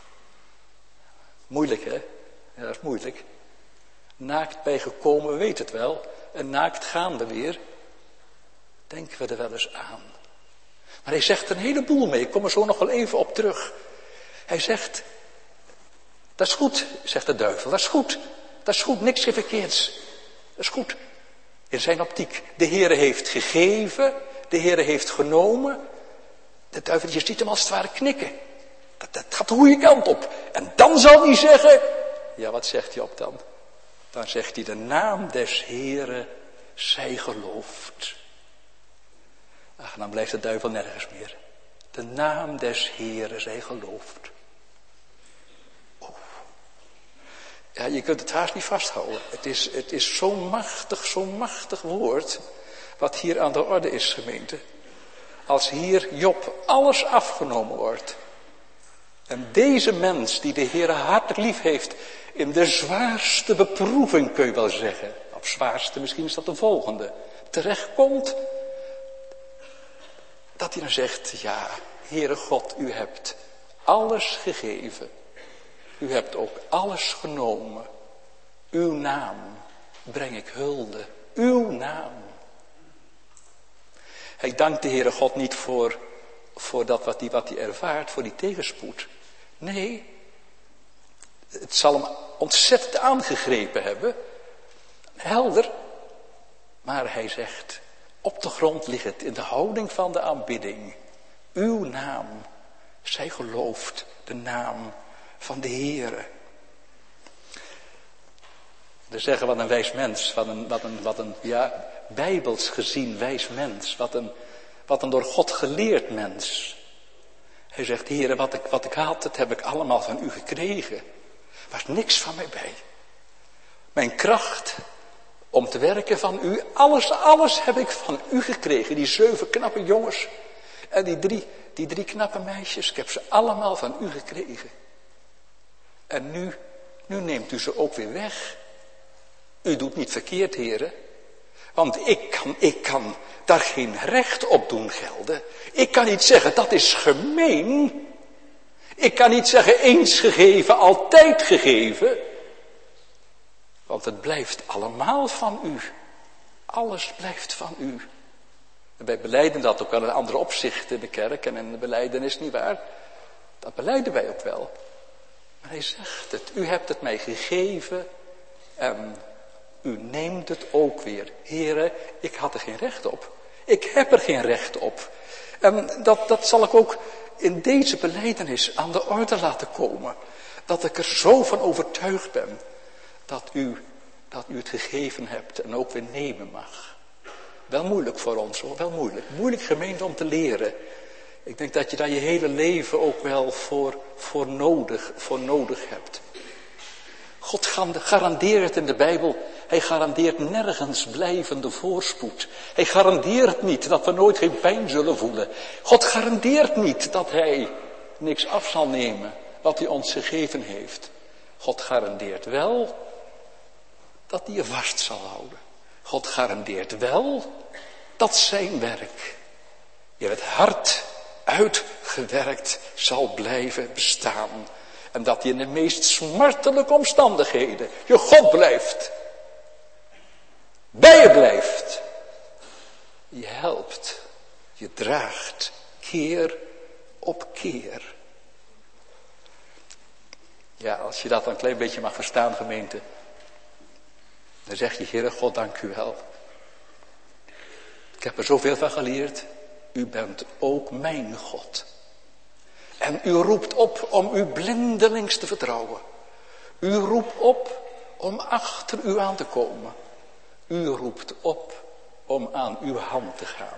Moeilijk, hè? Ja, dat is moeilijk. Naakt bij gekomen, we weten het wel. En naakt gaan we weer. Denken we er wel eens aan. Maar hij zegt een heleboel mee. Ik kom er zo nog wel even op terug. Hij zegt, dat is goed, zegt de duivel. Dat is goed. Dat is goed, niks verkeerds. Dat is goed. In zijn optiek. De Heere heeft gegeven. De Heere heeft genomen. De duivel, je ziet hem als het ware knikken. Dat, dat gaat de goede kant op. En dan zal hij zeggen. Ja, wat zegt hij op dan? Dan zegt hij, de naam des Heere zij geloofd. Ach, dan blijft de duivel nergens meer. De naam des Heere zij geloofd. Oh. Ja, je kunt het haast niet vasthouden. Het is, het is zo'n machtig, zo'n machtig woord. Wat hier aan de orde is, gemeente. Als hier Job alles afgenomen wordt. En deze mens die de Heere hartelijk lief heeft. In de zwaarste beproeving kun je wel zeggen. Of zwaarste, misschien is dat de volgende. Terechtkomt. Dat hij dan zegt, ja, Heere God, u hebt alles gegeven. U hebt ook alles genomen. Uw naam breng ik hulde. Uw naam. Hij dankt de Heere God niet voor, voor dat wat hij, wat hij ervaart, voor die tegenspoed. Nee, het zal hem ontzettend aangegrepen hebben. Helder. Maar hij zegt, op de grond ligt het in de houding van de aanbidding. Uw naam, zij gelooft de naam van de Heere. We zeggen wat een wijs mens, wat een, wat een, wat een ja, bijbels gezien wijs mens, wat een, wat een door God geleerd mens. Hij zegt, Heere, wat ik, wat ik had, dat heb ik allemaal van u gekregen. Er was niks van mij bij. Mijn kracht om te werken van u, alles, alles heb ik van u gekregen. Die zeven knappe jongens en die drie, die drie knappe meisjes, ik heb ze allemaal van u gekregen. En nu, nu neemt u ze ook weer weg. U doet niet verkeerd, Heere. Want ik kan, ik kan daar geen recht op doen gelden. Ik kan niet zeggen, dat is gemeen. Ik kan niet zeggen, eens gegeven, altijd gegeven. Want het blijft allemaal van u. Alles blijft van u. En wij belijden dat ook wel in andere opzichten in de kerk en in de belijdenis, niet waar? Dat belijden wij ook wel. Maar hij zegt het, u hebt het mij gegeven en u neemt het ook weer. Heere, ik had er geen recht op. Ik heb er geen recht op. En dat, dat zal ik ook in deze belijdenis aan de orde laten komen. Dat ik er zo van overtuigd ben. dat u, dat u het gegeven hebt en ook weer nemen mag. Wel moeilijk voor ons hoor, wel moeilijk. Moeilijk gemeente om te leren. Ik denk dat je daar je hele leven ook wel voor, voor, nodig, voor nodig hebt. God garandeert in de Bijbel, hij garandeert nergens blijvende voorspoed. Hij garandeert niet dat we nooit geen pijn zullen voelen. God garandeert niet dat hij niks af zal nemen wat hij ons gegeven heeft. God garandeert wel dat hij je vast zal houden. God garandeert wel dat zijn werk in het hart uitgewerkt zal blijven bestaan. En dat hij in de meest smartelijke omstandigheden je God blijft. Bij je blijft. Je helpt. Je draagt. Keer op keer. Ja, als je dat een klein beetje mag verstaan, gemeente. Dan zeg je, Heere God, dank u wel. Ik heb er zoveel van geleerd. U bent ook mijn God. En u roept op om u blindelings te vertrouwen. U roept op om achter u aan te komen. U roept op om aan uw hand te gaan.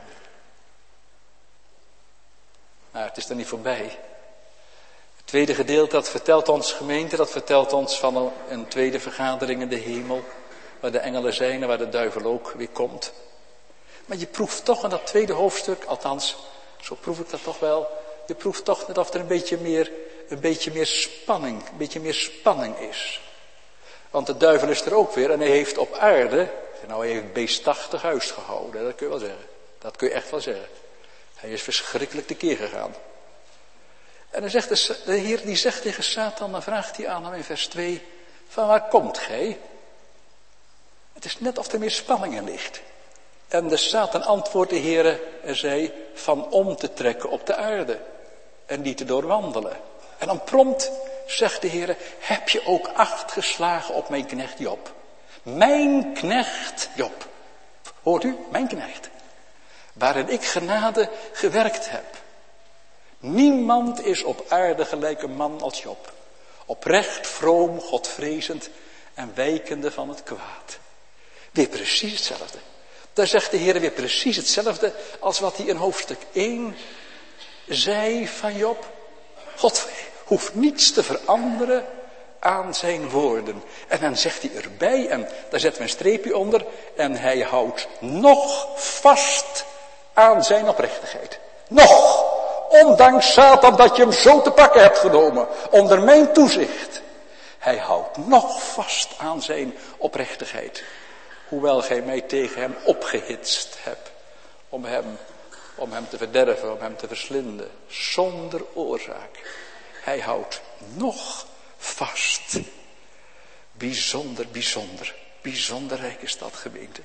Maar het is er niet voorbij. Het tweede gedeelte, dat vertelt ons gemeente, dat vertelt ons van een, een tweede vergadering in de hemel. Waar de engelen zijn en waar de duivel ook weer komt. Maar je proeft toch in dat tweede hoofdstuk, althans, zo proef ik dat toch wel. Je proeft toch net of er een beetje meer, een beetje meer spanning, een beetje meer spanning is. Want de duivel is er ook weer en hij heeft op aarde, nou hij heeft beestachtig huis gehouden, dat kun je wel zeggen. Dat kun je echt wel zeggen. Hij is verschrikkelijk tekeer gegaan. En dan zegt de, de Heer, die zegt tegen Satan, dan vraagt hij aan hem in vers twee, van waar komt gij? Het is net of er meer spanning in ligt. En de Satan antwoordt de Heer en zei, van om te trekken op de aarde. En die te doorwandelen. En dan prompt zegt de Heer, heb je ook acht geslagen op mijn knecht Job? Mijn knecht Job. Hoort u? Mijn knecht. Waarin ik genade gewerkt heb. Niemand is op aarde gelijk een man als Job. Oprecht, vroom, godvrezend en wijkende van het kwaad. Weer precies hetzelfde. Daar zegt de Heer weer precies hetzelfde als wat hij in hoofdstuk één zei van Job. God hoeft niets te veranderen aan zijn woorden. En dan zegt hij erbij, en daar zetten we een streepje onder, en hij houdt nog vast aan zijn oprechtigheid. Nog! Ondanks Satan dat je hem zo te pakken hebt genomen, onder mijn toezicht. Hij houdt nog vast aan zijn oprechtigheid. Hoewel gij mij tegen hem opgehitst hebt. Om hem, om hem te verderven, om hem te verslinden. Zonder oorzaak. Hij houdt nog vast. Bijzonder, bijzonder. Bijzonder rijk is dat, gemeente.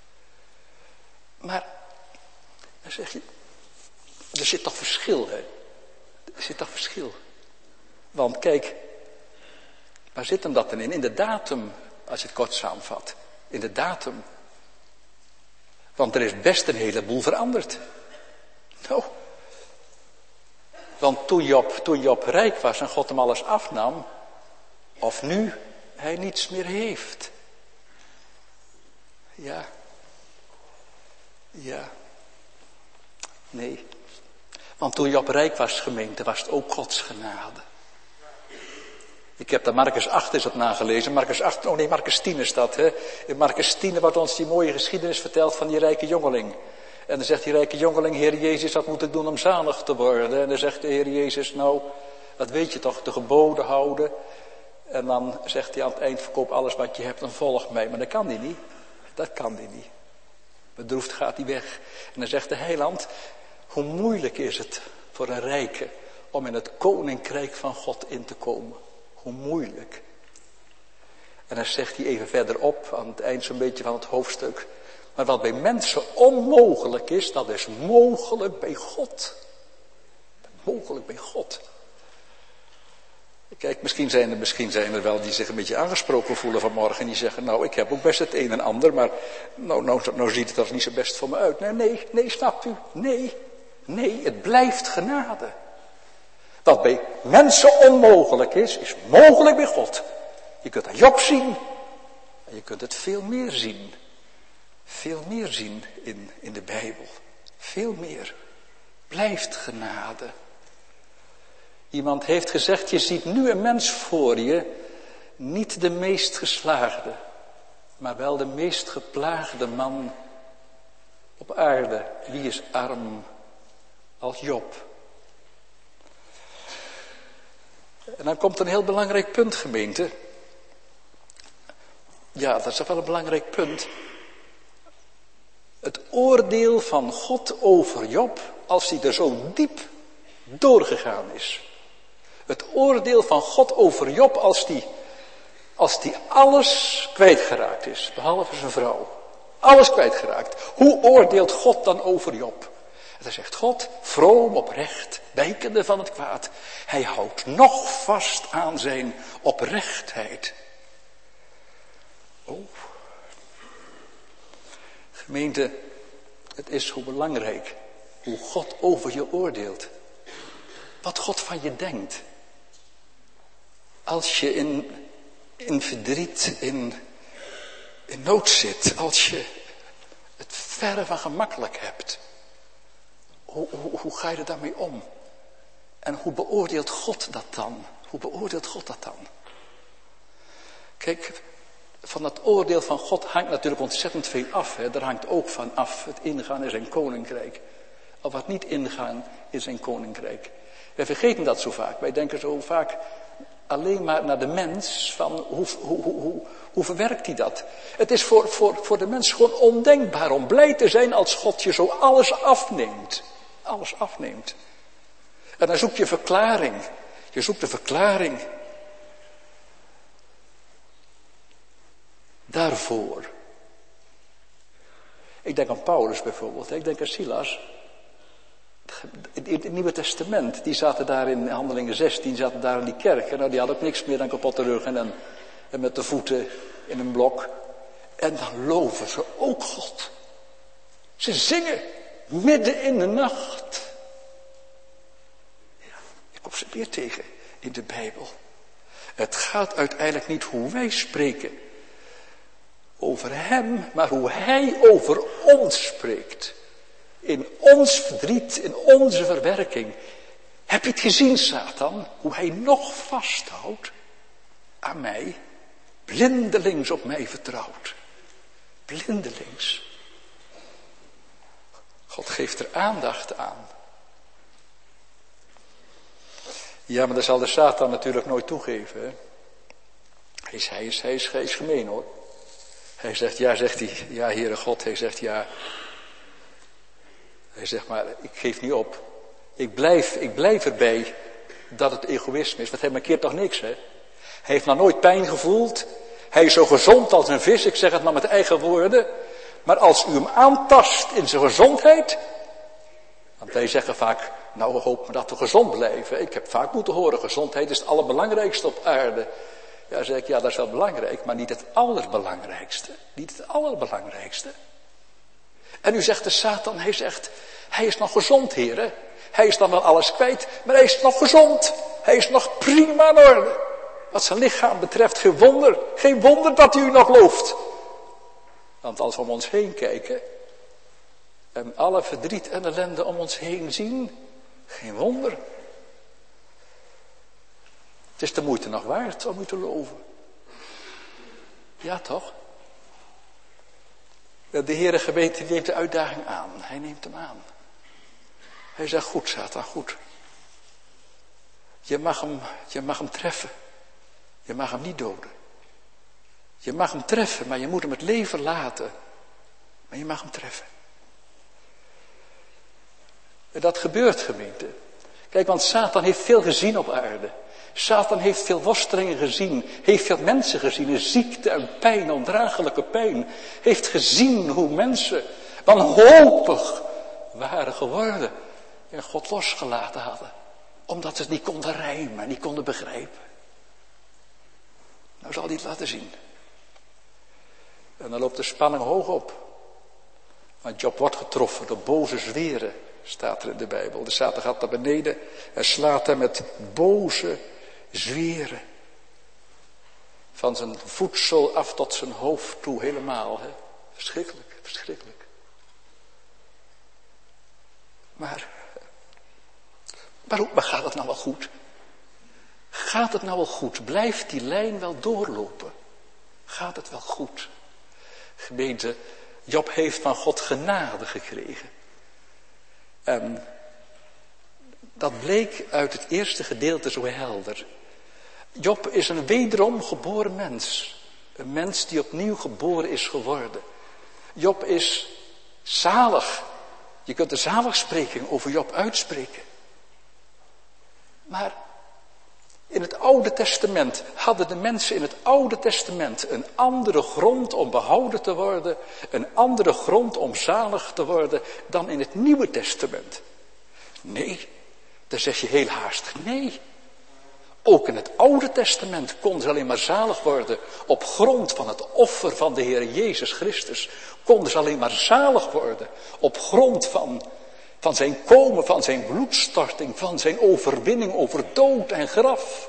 Maar, dan zeg je, er zit toch verschil, hè? Er zit toch verschil. Want kijk, waar zit hem dat dan in? In de datum, als je het kort samenvat. In de datum. Want er is best een heleboel veranderd. Nou. Want toen Job, toen Job rijk was en God hem alles afnam. Of nu hij niets meer heeft. Ja. Ja. Nee. Want toen Job rijk was, gemeente, was het ook Gods genade. Ik heb daar Marcus acht is dat nagelezen. Marcus acht, oh nee, Marcus tien is dat. Hè. In Marcus tien wordt ons die mooie geschiedenis verteld van die rijke jongeling. En dan zegt die rijke jongeling, Heer Jezus, wat moet ik doen om zalig te worden? En dan zegt de Heer Jezus, nou, dat weet je toch, de geboden houden. En dan zegt hij aan het eind, verkoop alles wat je hebt en volg mij. Maar dat kan hij niet. Dat kan hij niet. Bedroefd gaat hij weg. En dan zegt de heiland, hoe moeilijk is het voor een rijke om in het koninkrijk van God in te komen. Hoe moeilijk. En dan zegt hij even verderop, aan het eind zo'n beetje van het hoofdstuk. Maar wat bij mensen onmogelijk is, dat is mogelijk bij God. Mogelijk bij God. Kijk, misschien zijn, er, misschien zijn er wel die zich een beetje aangesproken voelen vanmorgen. En die zeggen, nou, ik heb ook best het een en ander. Maar nou, nou, nou ziet het er niet zo best voor me uit. Nee, nee, nee, snapt u? Nee, nee, het blijft genade. Wat bij mensen onmogelijk is, is mogelijk bij God. Je kunt aan Job zien. je kunt het veel meer zien. Veel meer zien in, in de Bijbel. Veel meer. Blijft genade. Iemand heeft gezegd, je ziet nu een mens voor je, niet de meest geslaagde, maar wel de meest geplaagde man op aarde. Wie is arm als Job? En dan komt een heel belangrijk punt, gemeente. Ja, dat is wel een belangrijk punt. Het oordeel van God over Job, als hij er zo diep doorgegaan is. Het oordeel van God over Job, als die, als die alles kwijtgeraakt is, behalve zijn vrouw. Alles kwijtgeraakt. Hoe oordeelt God dan over Job? En dan zegt God, vroom, oprecht, wijkende van het kwaad. Hij houdt nog vast aan zijn oprechtheid. Oh. Gemeente, het is zo belangrijk hoe God over je oordeelt. Wat God van je denkt. Als je in, in verdriet, in, in nood zit. Als je het verre van gemakkelijk hebt. Hoe, hoe, hoe ga je er daarmee om? En hoe beoordeelt God dat dan? Hoe beoordeelt God dat dan? Kijk, van dat oordeel van God hangt natuurlijk ontzettend veel af. Hè. Er hangt ook van af het ingaan in zijn koninkrijk. Of wat niet ingaan in zijn koninkrijk. Wij vergeten dat zo vaak. Wij denken zo vaak alleen maar naar de mens. Van hoe, hoe, hoe, hoe, hoe verwerkt hij dat? Het is voor, voor, voor de mens gewoon ondenkbaar om blij te zijn als God je zo alles afneemt. Alles afneemt. En dan zoek je verklaring. Je zoekt de verklaring. Daarvoor. Ik denk aan Paulus bijvoorbeeld. Ik denk aan Silas. In het Nieuwe Testament. Die zaten daar in Handelingen zestien. Zaten daar in die kerk. En nou, die hadden ook niks meer dan kapotte ruggen. En, en met de voeten in een blok. En dan loven ze ook God. Ze zingen. Midden in de nacht. Ja, ik kom ze weer tegen in de Bijbel. Het gaat uiteindelijk niet hoe wij spreken over hem, maar hoe hij over ons spreekt. In ons verdriet, in onze verwerking. Heb je het gezien, Satan? Hoe hij nog vasthoudt aan mij. Blindelings op mij vertrouwt. Blindelings. God geeft er aandacht aan. Ja, maar dat zal de Satan natuurlijk nooit toegeven. Hè? Hij, is, hij, is, hij, is, hij is gemeen hoor. Hij zegt, ja, zegt hij, ja, Heere God, hij zegt, ja. Hij zegt, maar ik geef niet op. Ik blijf, ik blijf erbij dat het egoïsme is, want hij markeert toch niks, hè. Hij heeft nog nooit pijn gevoeld. Hij is zo gezond als een vis, ik zeg het maar met eigen woorden. Maar als u hem aantast in zijn gezondheid. Want wij zeggen vaak, nou, we hopen dat we gezond blijven. Ik heb vaak moeten horen, gezondheid is het allerbelangrijkste op aarde. Ja, zeg ik, ja, dat is wel belangrijk, maar niet het allerbelangrijkste. Niet het allerbelangrijkste. En u zegt de Satan, hij zegt, hij is nog gezond, heren. Hij is dan wel alles kwijt, maar hij is nog gezond. Hij is nog prima in orde. Wat zijn lichaam betreft, geen wonder. Geen wonder dat u nog looft. Want als we om ons heen kijken en alle verdriet en ellende om ons heen zien, geen wonder. Het is de moeite nog waard om u te loven. Ja, toch? De Heere gemeente neemt de uitdaging aan. Hij neemt hem aan. Hij zegt, goed Satan, goed. Je mag hem, je mag hem treffen. Je mag hem niet doden. Je mag hem treffen, maar je moet hem het leven laten. Maar je mag hem treffen. En dat gebeurt, gemeente. Kijk, want Satan heeft veel gezien op aarde. Satan heeft veel worstelingen gezien. Heeft veel mensen gezien in ziekte en pijn, ondraaglijke pijn. Heeft gezien hoe mensen wanhopig waren geworden. En God losgelaten hadden. Omdat ze het niet konden rijmen, niet konden begrijpen. Nou zal hij het laten zien. En dan loopt de spanning hoog op. Want Job wordt getroffen door boze zweren, staat er in de Bijbel. De Satan gaat naar beneden en slaat hem met boze zweren. Van zijn voedsel af tot zijn hoofd toe helemaal. Hè? Verschrikkelijk, verschrikkelijk. Maar, maar, maar gaat het nou wel goed? Gaat het nou wel goed? Blijft die lijn wel doorlopen? Gaat het wel goed? Gemeente, Job heeft van God genade gekregen. En dat bleek uit het eerste gedeelte zo helder. Job is een wederom geboren mens. Een mens die opnieuw geboren is geworden. Job is zalig. Je kunt de zaligspreking over Job uitspreken. Maar in het Oude Testament hadden de mensen in het Oude Testament een andere grond om behouden te worden. Een andere grond om zalig te worden dan in het Nieuwe Testament. Nee, dan zeg je heel haastig nee. Ook in het Oude Testament konden ze alleen maar zalig worden op grond van het offer van de Heer Jezus Christus. Konden ze alleen maar zalig worden op grond van, van zijn komen, van zijn bloedstorting, van zijn overwinning over dood en graf.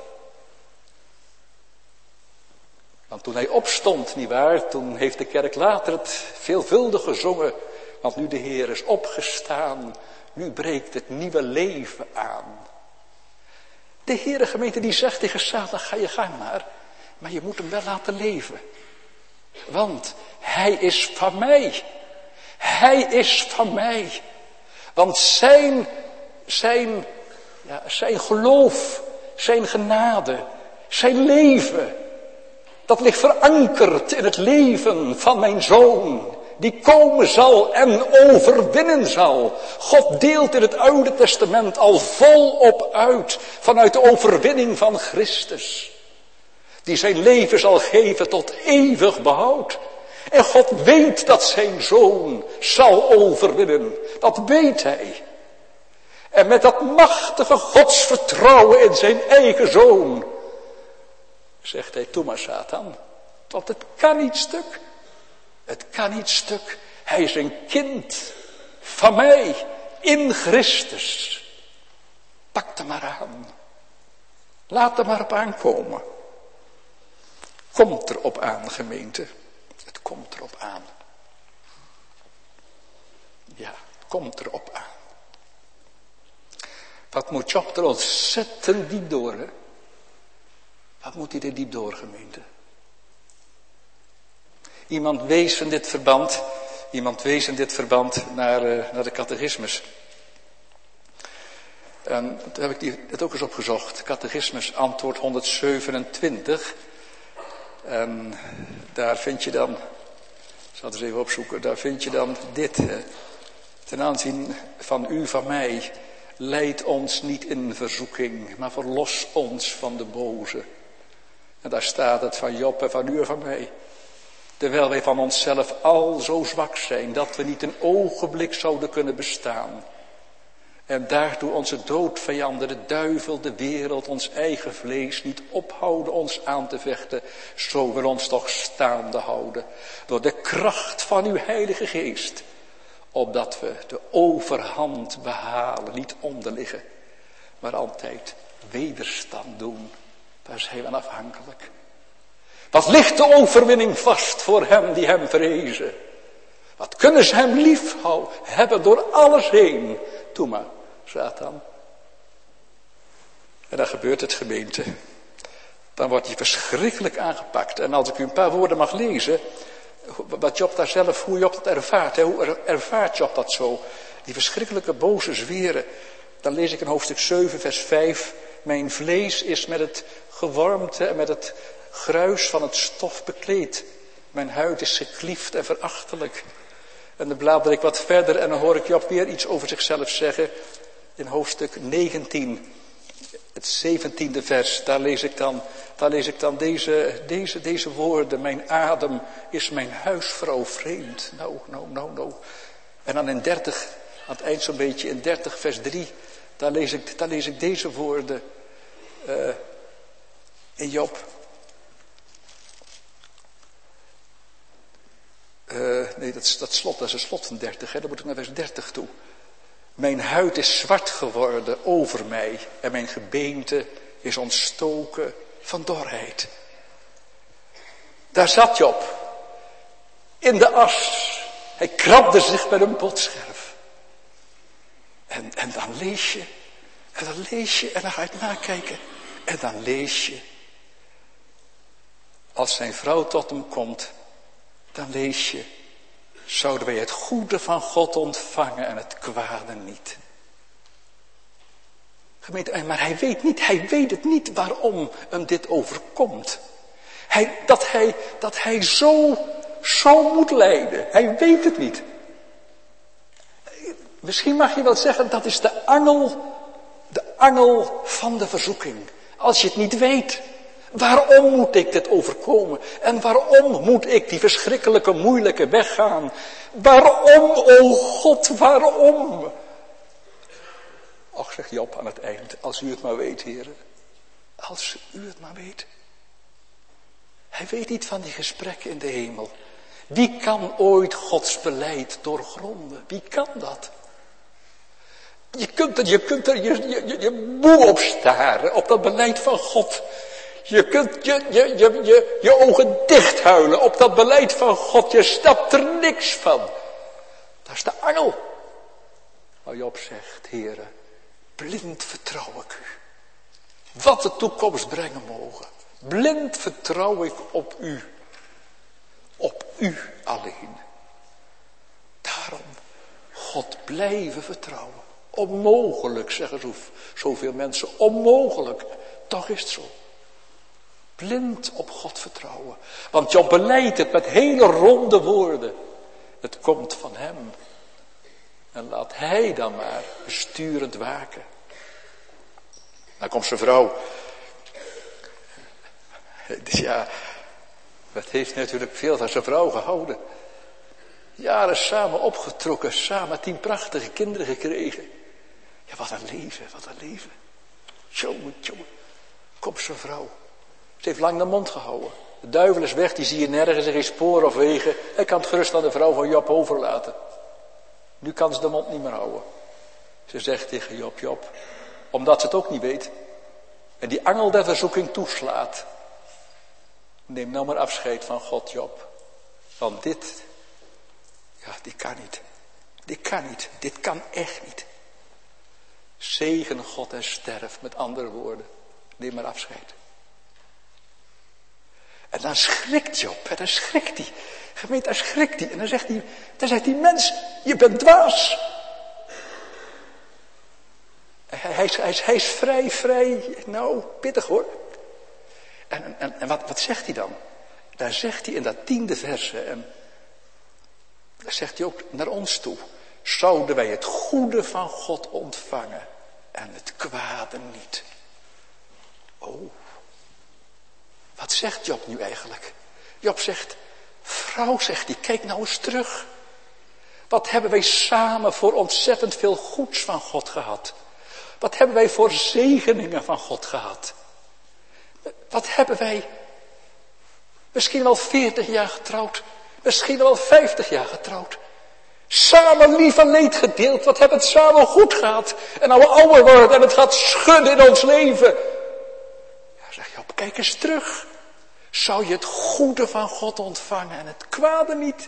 Want toen hij opstond, nietwaar, toen heeft de kerk later het veelvuldig gezongen. Want nu de Heer is opgestaan, nu breekt het nieuwe leven aan. De Heere gemeente die zegt tegen Satan, ga je gang maar. Maar je moet hem wel laten leven. Want hij is van mij. Hij is van mij. Want zijn, zijn, ja, zijn geloof, zijn genade, zijn leven. Dat ligt verankerd in het leven van mijn zoon. Die komen zal en overwinnen zal. God deelt in het Oude Testament al volop uit vanuit de overwinning van Christus. Die zijn leven zal geven tot eeuwig behoud. En God weet dat zijn zoon zal overwinnen. Dat weet hij. En met dat machtige godsvertrouwen in zijn eigen zoon zegt hij, toe maar Satan, want het kan niet stuk. Het kan niet stuk. Hij is een kind van mij in Christus. Pak er maar aan. Laat er maar op aankomen. Komt erop aan, gemeente. Het komt erop aan. Ja, het komt erop aan. Wat moet Job er ontzettend diep door, hè? Wat moet hij er diep door, gemeente? Iemand wees in dit verband, iemand wees in dit verband naar, uh, naar de catechismus. En toen heb ik die, het ook eens opgezocht. Catechismus, antwoord honderdzevenentwintig. En daar vind je dan, ik zal het eens even opzoeken, daar vind je dan dit. Hè. Ten aanzien van u, van mij, leid ons niet in verzoeking, maar verlos ons van de boze. En daar staat het van Job en van u en van mij. Terwijl wij van onszelf al zo zwak zijn, dat we niet een ogenblik zouden kunnen bestaan. En daartoe onze doodvijanden, de duivel, de wereld, ons eigen vlees, niet ophouden ons aan te vechten. Zo wil ons toch staande houden. Door de kracht van uw Heilige Geest. Opdat we de overhand behalen, niet onderliggen. Maar altijd wederstand doen. Daar zijn we afhankelijk. Wat ligt de overwinning vast voor hem die hem vrezen? Wat kunnen ze hem lief hebben door alles heen? Doe maar, Satan. En dan gebeurt het, gemeente. Dan wordt hij verschrikkelijk aangepakt. En als ik u een paar woorden mag lezen, wat Job daar zelf, hoe Job dat ervaart. Hè? Hoe ervaart Job dat zo? Die verschrikkelijke boze zweren. Dan lees ik in hoofdstuk zeven, vers vijf. Mijn vlees is met het gewormte en met het gruis van het stof bekleed. Mijn huid is gekliefd en verachtelijk. En dan blader ik wat verder en dan hoor ik Job weer iets over zichzelf zeggen. In hoofdstuk negentien, het zeventiende vers, daar lees ik dan, daar lees ik dan deze, deze, deze woorden. Mijn adem is mijn huisvrouw vreemd. Nou, nou, nou, nou. En dan in dertig, aan het eind zo'n beetje in dertig vers drie, daar lees ik, daar lees ik deze woorden uh, in Job. Uh, nee, dat, dat slot, dat is een slot van dertig, hè? Dan moet ik naar vers dertig toe. Mijn huid is zwart geworden over mij en mijn gebeente is ontstoken van dorheid. Daar zat Job. In de as. Hij krabde zich met een botscherf. En, en dan lees je. En dan lees je. En dan ga je het nakijken. En dan lees je. Als zijn vrouw tot hem komt. Dan lees je. Zouden wij het goede van God ontvangen en het kwade niet. Gemeente, maar hij weet niet, hij weet het niet waarom hem dit overkomt. Hij, dat, hij, dat hij zo, zo moet lijden. Hij weet het niet. Misschien mag je wel zeggen, dat is de angel, de angel van de verzoeking. Als je het niet weet. Waarom moet ik dit overkomen? En waarom moet ik die verschrikkelijke, moeilijke weg gaan? Waarom, o God, waarom? Och, zegt Job aan het eind, als u het maar weet, heren. Als u het maar weet. Hij weet niet van die gesprekken in de hemel. Wie kan ooit Gods beleid doorgronden? Wie kan dat? Je kunt er, je kunt er je, je, je moe op staren, op dat beleid van God. Je kunt je, je, je, je, je ogen dicht huilen op dat beleid van God. Je snapt er niks van. Dat is de angel. Maar Job zegt, heren, blind vertrouw ik u. Wat de toekomst brengen mogen. Blind vertrouw ik op u. Op u alleen. Daarom, God blijven vertrouwen. Onmogelijk, zeggen zo, zoveel mensen. Onmogelijk. Toch is het zo. Blind op God vertrouwen. Want Job beleidt het met hele ronde woorden. Het komt van hem. En laat hij dan maar besturend waken. Dan komt zijn vrouw. Dus ja, dat heeft natuurlijk veel van zijn vrouw gehouden. Jaren samen opgetrokken, samen tien prachtige kinderen gekregen. Ja, wat een leven, wat een leven. Tjonge, tjonge. Komt zijn vrouw. Ze heeft lang de mond gehouden. De duivel is weg, die zie je nergens, er geen spoor of wegen. Hij kan het gerust aan de vrouw van Job overlaten. Nu kan ze de mond niet meer houden. Ze zegt tegen Job, Job, omdat ze het ook niet weet. En die angel der verzoeking toeslaat. Neem nou maar afscheid van God, Job. Want dit, ja, dit kan niet. Dit kan niet. Dit kan echt niet. Zegen God en sterf, met andere woorden. Neem maar afscheid. En dan schrikt Job, en dan schrikt hij. Gemeente, dan schrikt hij. En dan zegt hij, dan zegt die mens, je bent dwaas. Hij, hij, is, hij, is, hij is vrij, vrij, nou, pittig hoor. En, en, en wat, wat zegt hij dan? Daar zegt hij in dat tiende verse, en daar zegt hij ook naar ons toe. Zouden wij het goede van God ontvangen en het kwade niet. Oh. Wat zegt Job nu eigenlijk? Job zegt, vrouw, zegt hij, kijk nou eens terug. Wat hebben wij samen voor ontzettend veel goeds van God gehad. Wat hebben wij voor zegeningen van God gehad. Wat hebben wij misschien wel veertig jaar getrouwd. Misschien wel vijftig jaar getrouwd. Samen lief en leed gedeeld. Wat hebben we het samen goed gehad. En nou we ouder worden en het gaat schudden in ons leven. Ja, zeg Job, kijk eens terug. Zou je het goede van God ontvangen en het kwade niet?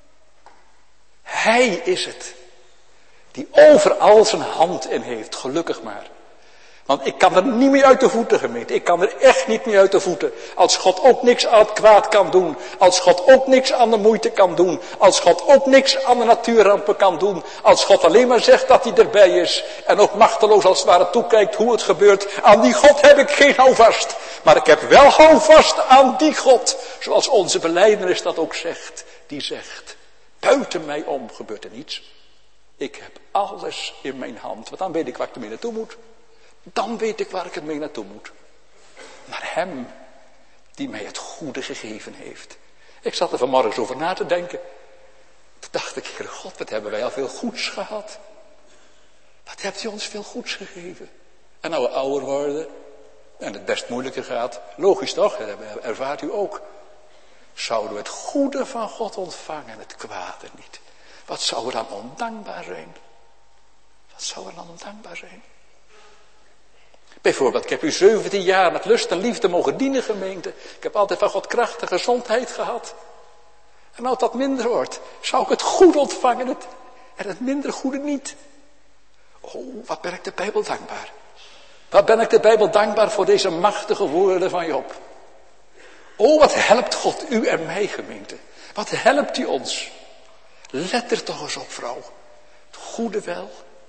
Hij is het. Die overal zijn hand in heeft, gelukkig maar. Want ik kan er niet meer uit de voeten, gemeente. Ik kan er echt niet meer uit de voeten. Als God ook niks aan het kwaad kan doen. Als God ook niks aan de moeite kan doen. Als God ook niks aan de natuurrampen kan doen. Als God alleen maar zegt dat hij erbij is. En ook machteloos als het ware toekijkt hoe het gebeurt. Aan die God heb ik geen houvast. Maar ik heb wel houvast aan die God. Zoals onze belijdenis dat ook zegt. Die zegt, buiten mij om gebeurt er niets. Ik heb alles in mijn hand. Want dan weet ik waar ik ermee naartoe moet. Dan weet ik waar ik ermee naartoe moet. Naar hem die mij het goede gegeven heeft. Ik zat er vanmorgen over na te denken. Toen dacht ik, Heer God, wat hebben wij al veel goeds gehad. Wat hebt u ons veel goeds gegeven. En nou we ouder worden. En het best moeilijker gaat. Logisch toch, dat ervaart u ook. Zouden we het goede van God ontvangen en het kwade niet. Wat zou er dan ondankbaar zijn. Wat zou er dan ondankbaar zijn. Bijvoorbeeld, ik heb u zeventien jaar met lust en liefde mogen dienen, gemeente. Ik heb altijd van God kracht en gezondheid gehad. En als dat minder wordt, zou ik het goed ontvangen het, en het minder goede niet. Oh, wat ben ik de Bijbel dankbaar. Wat ben ik de Bijbel dankbaar voor deze machtige woorden van Job. Oh, wat helpt God u en mij, gemeente. Wat helpt u ons. Let er toch eens op, vrouw. Het goede wel.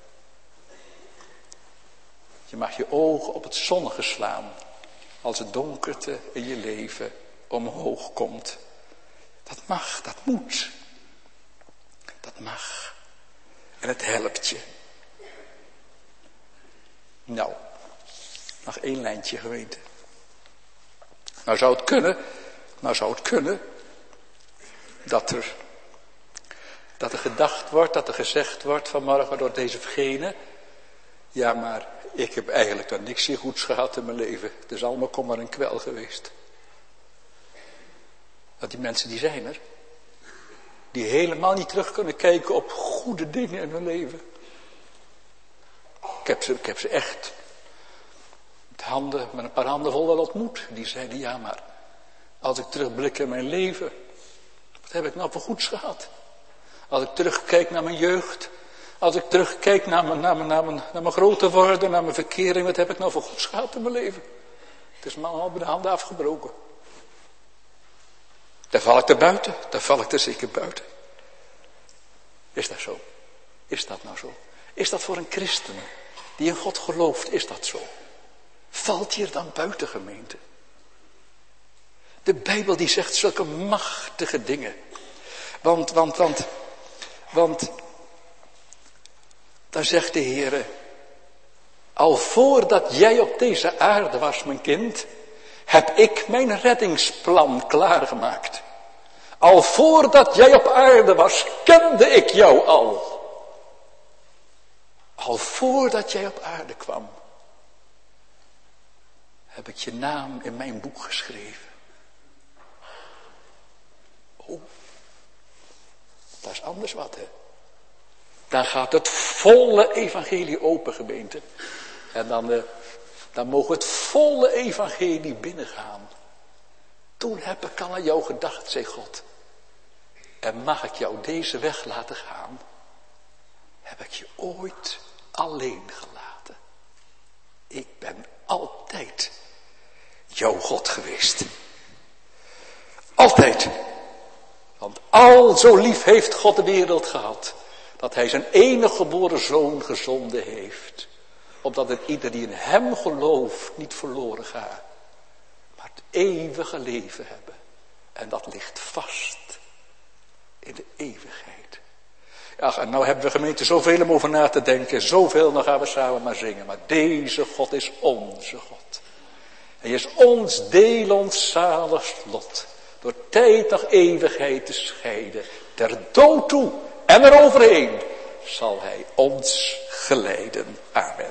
Je mag je ogen op het zonnige slaan. Als het donkerte in je leven omhoog komt. Dat mag, dat moet. Dat mag. En het helpt je. Nou, nog één lijntje, gemeente. Nou zou het kunnen, nou zou het kunnen, dat er, dat er gedacht wordt, dat er gezegd wordt vanmorgen door deze vergene. Ja, maar ik heb eigenlijk dan niks meer goeds gehad in mijn leven. Het is allemaal kommer en kwel geweest. Want die mensen die zijn er. Die helemaal niet terug kunnen kijken op goede dingen in hun leven. Ik heb ze, ik heb ze echt met, handen, met een paar handen vol wel ontmoet. Die zeiden, ja maar, als ik terugblik in mijn leven, wat heb ik nou voor goeds gehad? Als ik terugkijk naar mijn jeugd, als ik terugkijk naar mijn, naar mijn, naar mijn, naar mijn grote worden, naar mijn verkering, wat heb ik nou voor goeds gehad in mijn leven? Het is me allemaal bij de handen afgebroken. Daar val ik er buiten, daar val ik er zeker buiten. Is dat zo? Is dat nou zo? Is dat voor een christen die in God gelooft, is dat zo? Valt je er dan buiten, gemeente? De Bijbel die zegt zulke machtige dingen. Want, want, want, want, daar zegt de Heere, al voordat jij op deze aarde was, mijn kind, heb ik mijn reddingsplan klaargemaakt. Al voordat jij op aarde was, kende ik jou al. Al voordat jij op aarde kwam, heb ik je naam in mijn boek geschreven. Oh, dat is anders wat, hè. Dan gaat het volle evangelie open, gemeente. En dan, uh, dan mogen we het volle evangelie binnengaan. Toen heb ik al aan jou gedacht, zei God. En mag ik jou deze weg laten gaan? Heb ik je ooit alleen gelaten? Ik ben altijd jouw God geweest. Altijd. Want al zo lief heeft God de wereld gehad, dat hij zijn enige geboren zoon gezonden heeft. Opdat het ieder die in hem gelooft niet verloren gaat, maar het eeuwige leven hebben. En dat ligt vast in de eeuwigheid. Ja, en nou hebben we gemeente zoveel om over na te denken. Zoveel, dan gaan we samen maar zingen. Maar deze God is onze God. Hij is ons deel, ons zalig lot. Door tijd nog eeuwigheid te scheiden. Ter dood toe en eroverheen zal hij ons geleiden. Amen.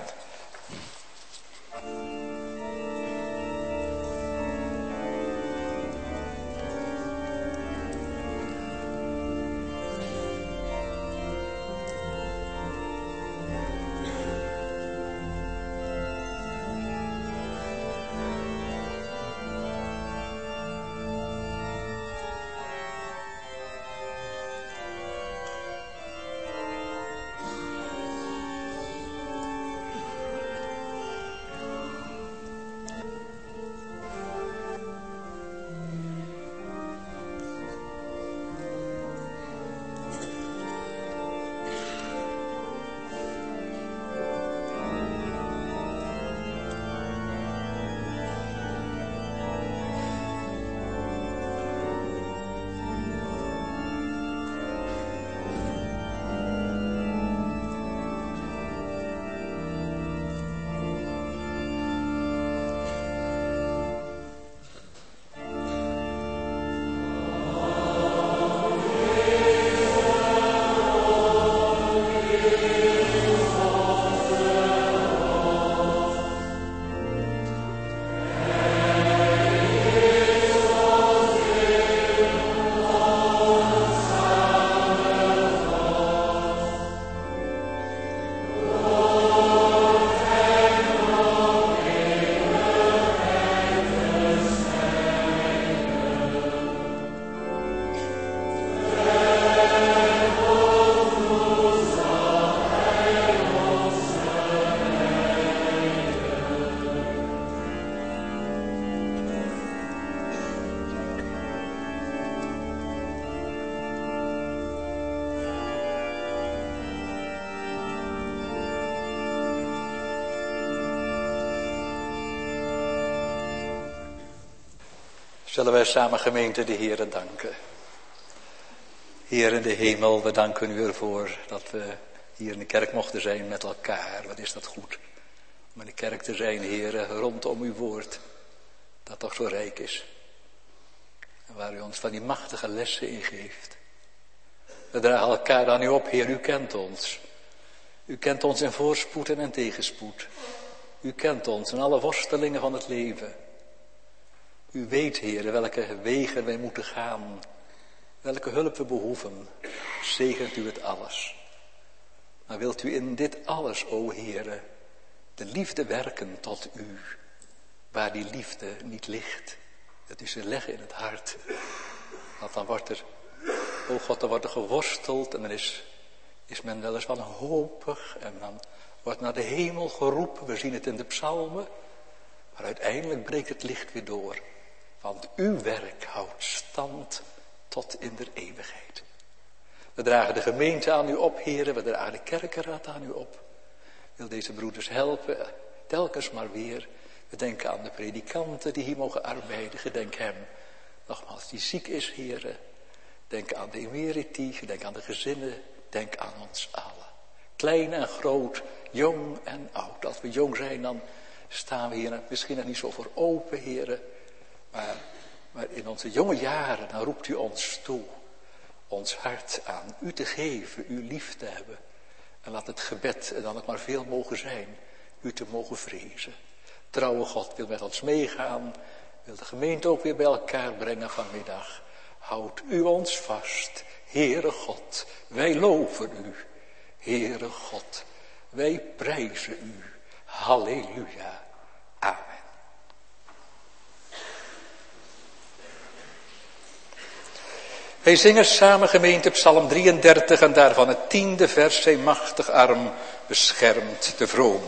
Zullen wij samen gemeente de Heere danken. Heer in de hemel, we danken u ervoor dat we hier in de kerk mochten zijn met elkaar. Wat is dat goed. Om in de kerk te zijn, Heere, rondom uw woord. Dat toch zo rijk is. En waar u ons van die machtige lessen in geeft. We dragen elkaar aan u op, Heer, u kent ons. U kent ons in voorspoed en in tegenspoed. U kent ons in alle worstelingen van het leven. U weet, Heer, welke wegen wij moeten gaan. Welke hulp we behoeven. Zegent u het alles. Maar wilt u in dit alles, o Heere, de liefde werken tot u. Waar die liefde niet ligt. Dat u ze leggen in het hart. Want dan wordt er, o God, dan wordt er geworsteld en dan is, is men wel eens wanhopig. En dan wordt naar de hemel geroepen. We zien het in de psalmen. Maar uiteindelijk breekt het licht weer door. Want uw werk houdt stand tot in der eeuwigheid. We dragen de gemeente aan u op, heren. We dragen de kerkenraad aan u op. Wil deze broeders helpen, telkens maar weer. We denken aan de predikanten die hier mogen arbeiden. Gedenk hem, nogmaals, die ziek is, heren. Denk aan de emeriti, denk aan de gezinnen. Denk aan ons allen. Klein en groot, jong en oud. Als we jong zijn, dan staan we hier misschien nog niet zo voor open, heren. Maar, maar in onze jonge jaren, dan roept u ons toe. Ons hart aan u te geven, u lief te hebben. En laat het gebed er dan ook maar veel mogen zijn. U te mogen vrezen. Trouwe God wil met ons meegaan. Wil de gemeente ook weer bij elkaar brengen vanmiddag. Houd u ons vast. Heere God, wij loven u. Heere God, wij prijzen u. Halleluja. Amen. Wij zingen samen gemeente Psalm drieëndertig en daarvan het tiende vers. Zijn machtig arm beschermt de vrome.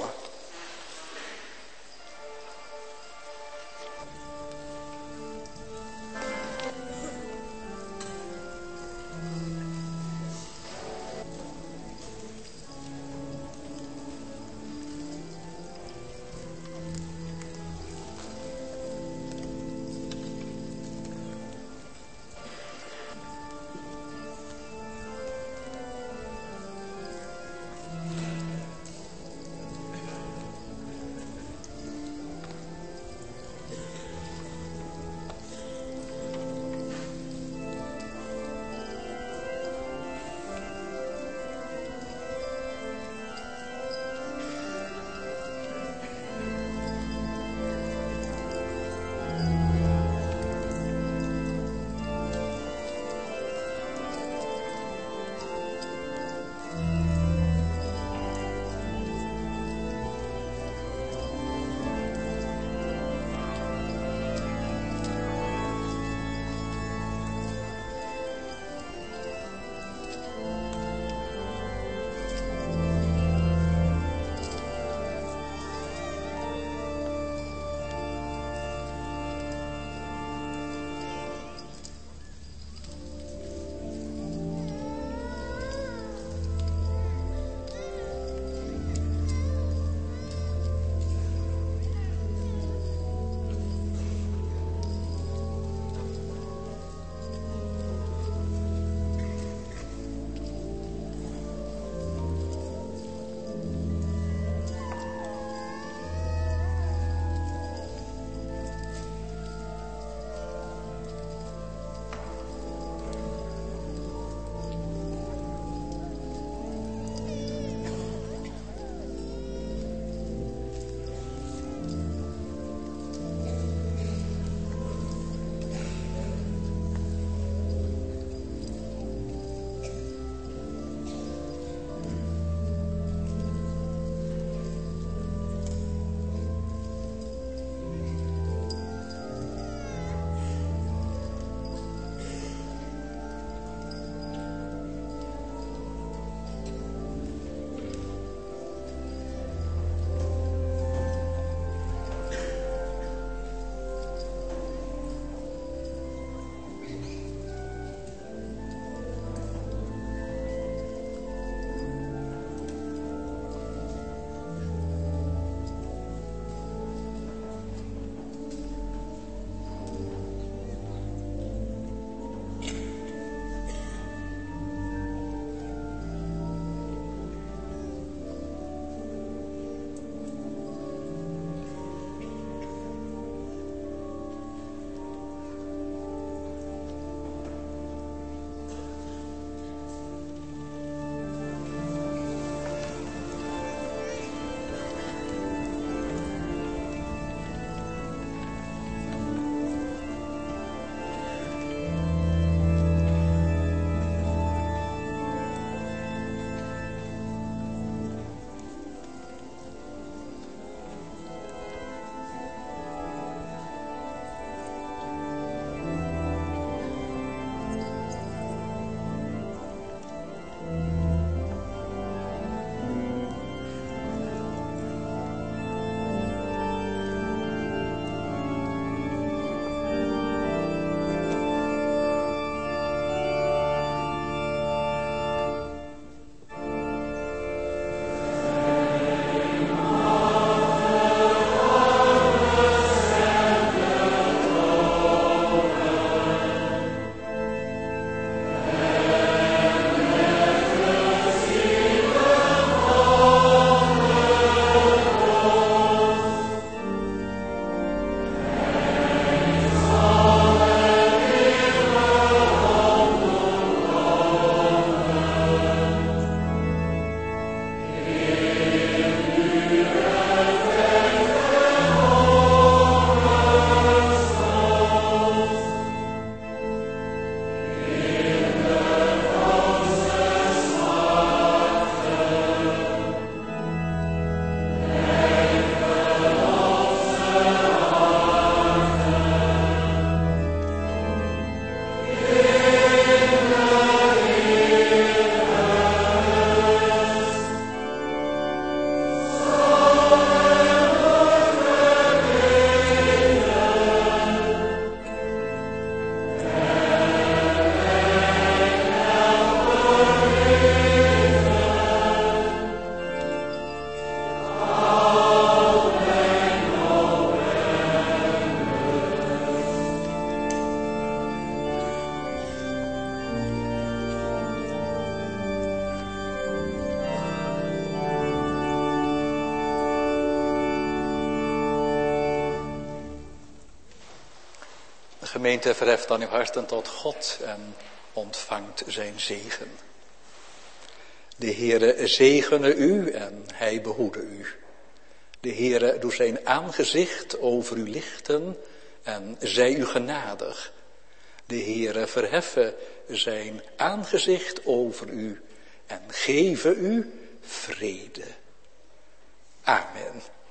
gemeente, verheft dan uw harten tot God en ontvangt zijn zegen. De Heere zegene u en hij behoede u. De Heere doet zijn aangezicht over u lichten en zij u genadig. De Heere verheffe zijn aangezicht over u en geven u vrede. Amen.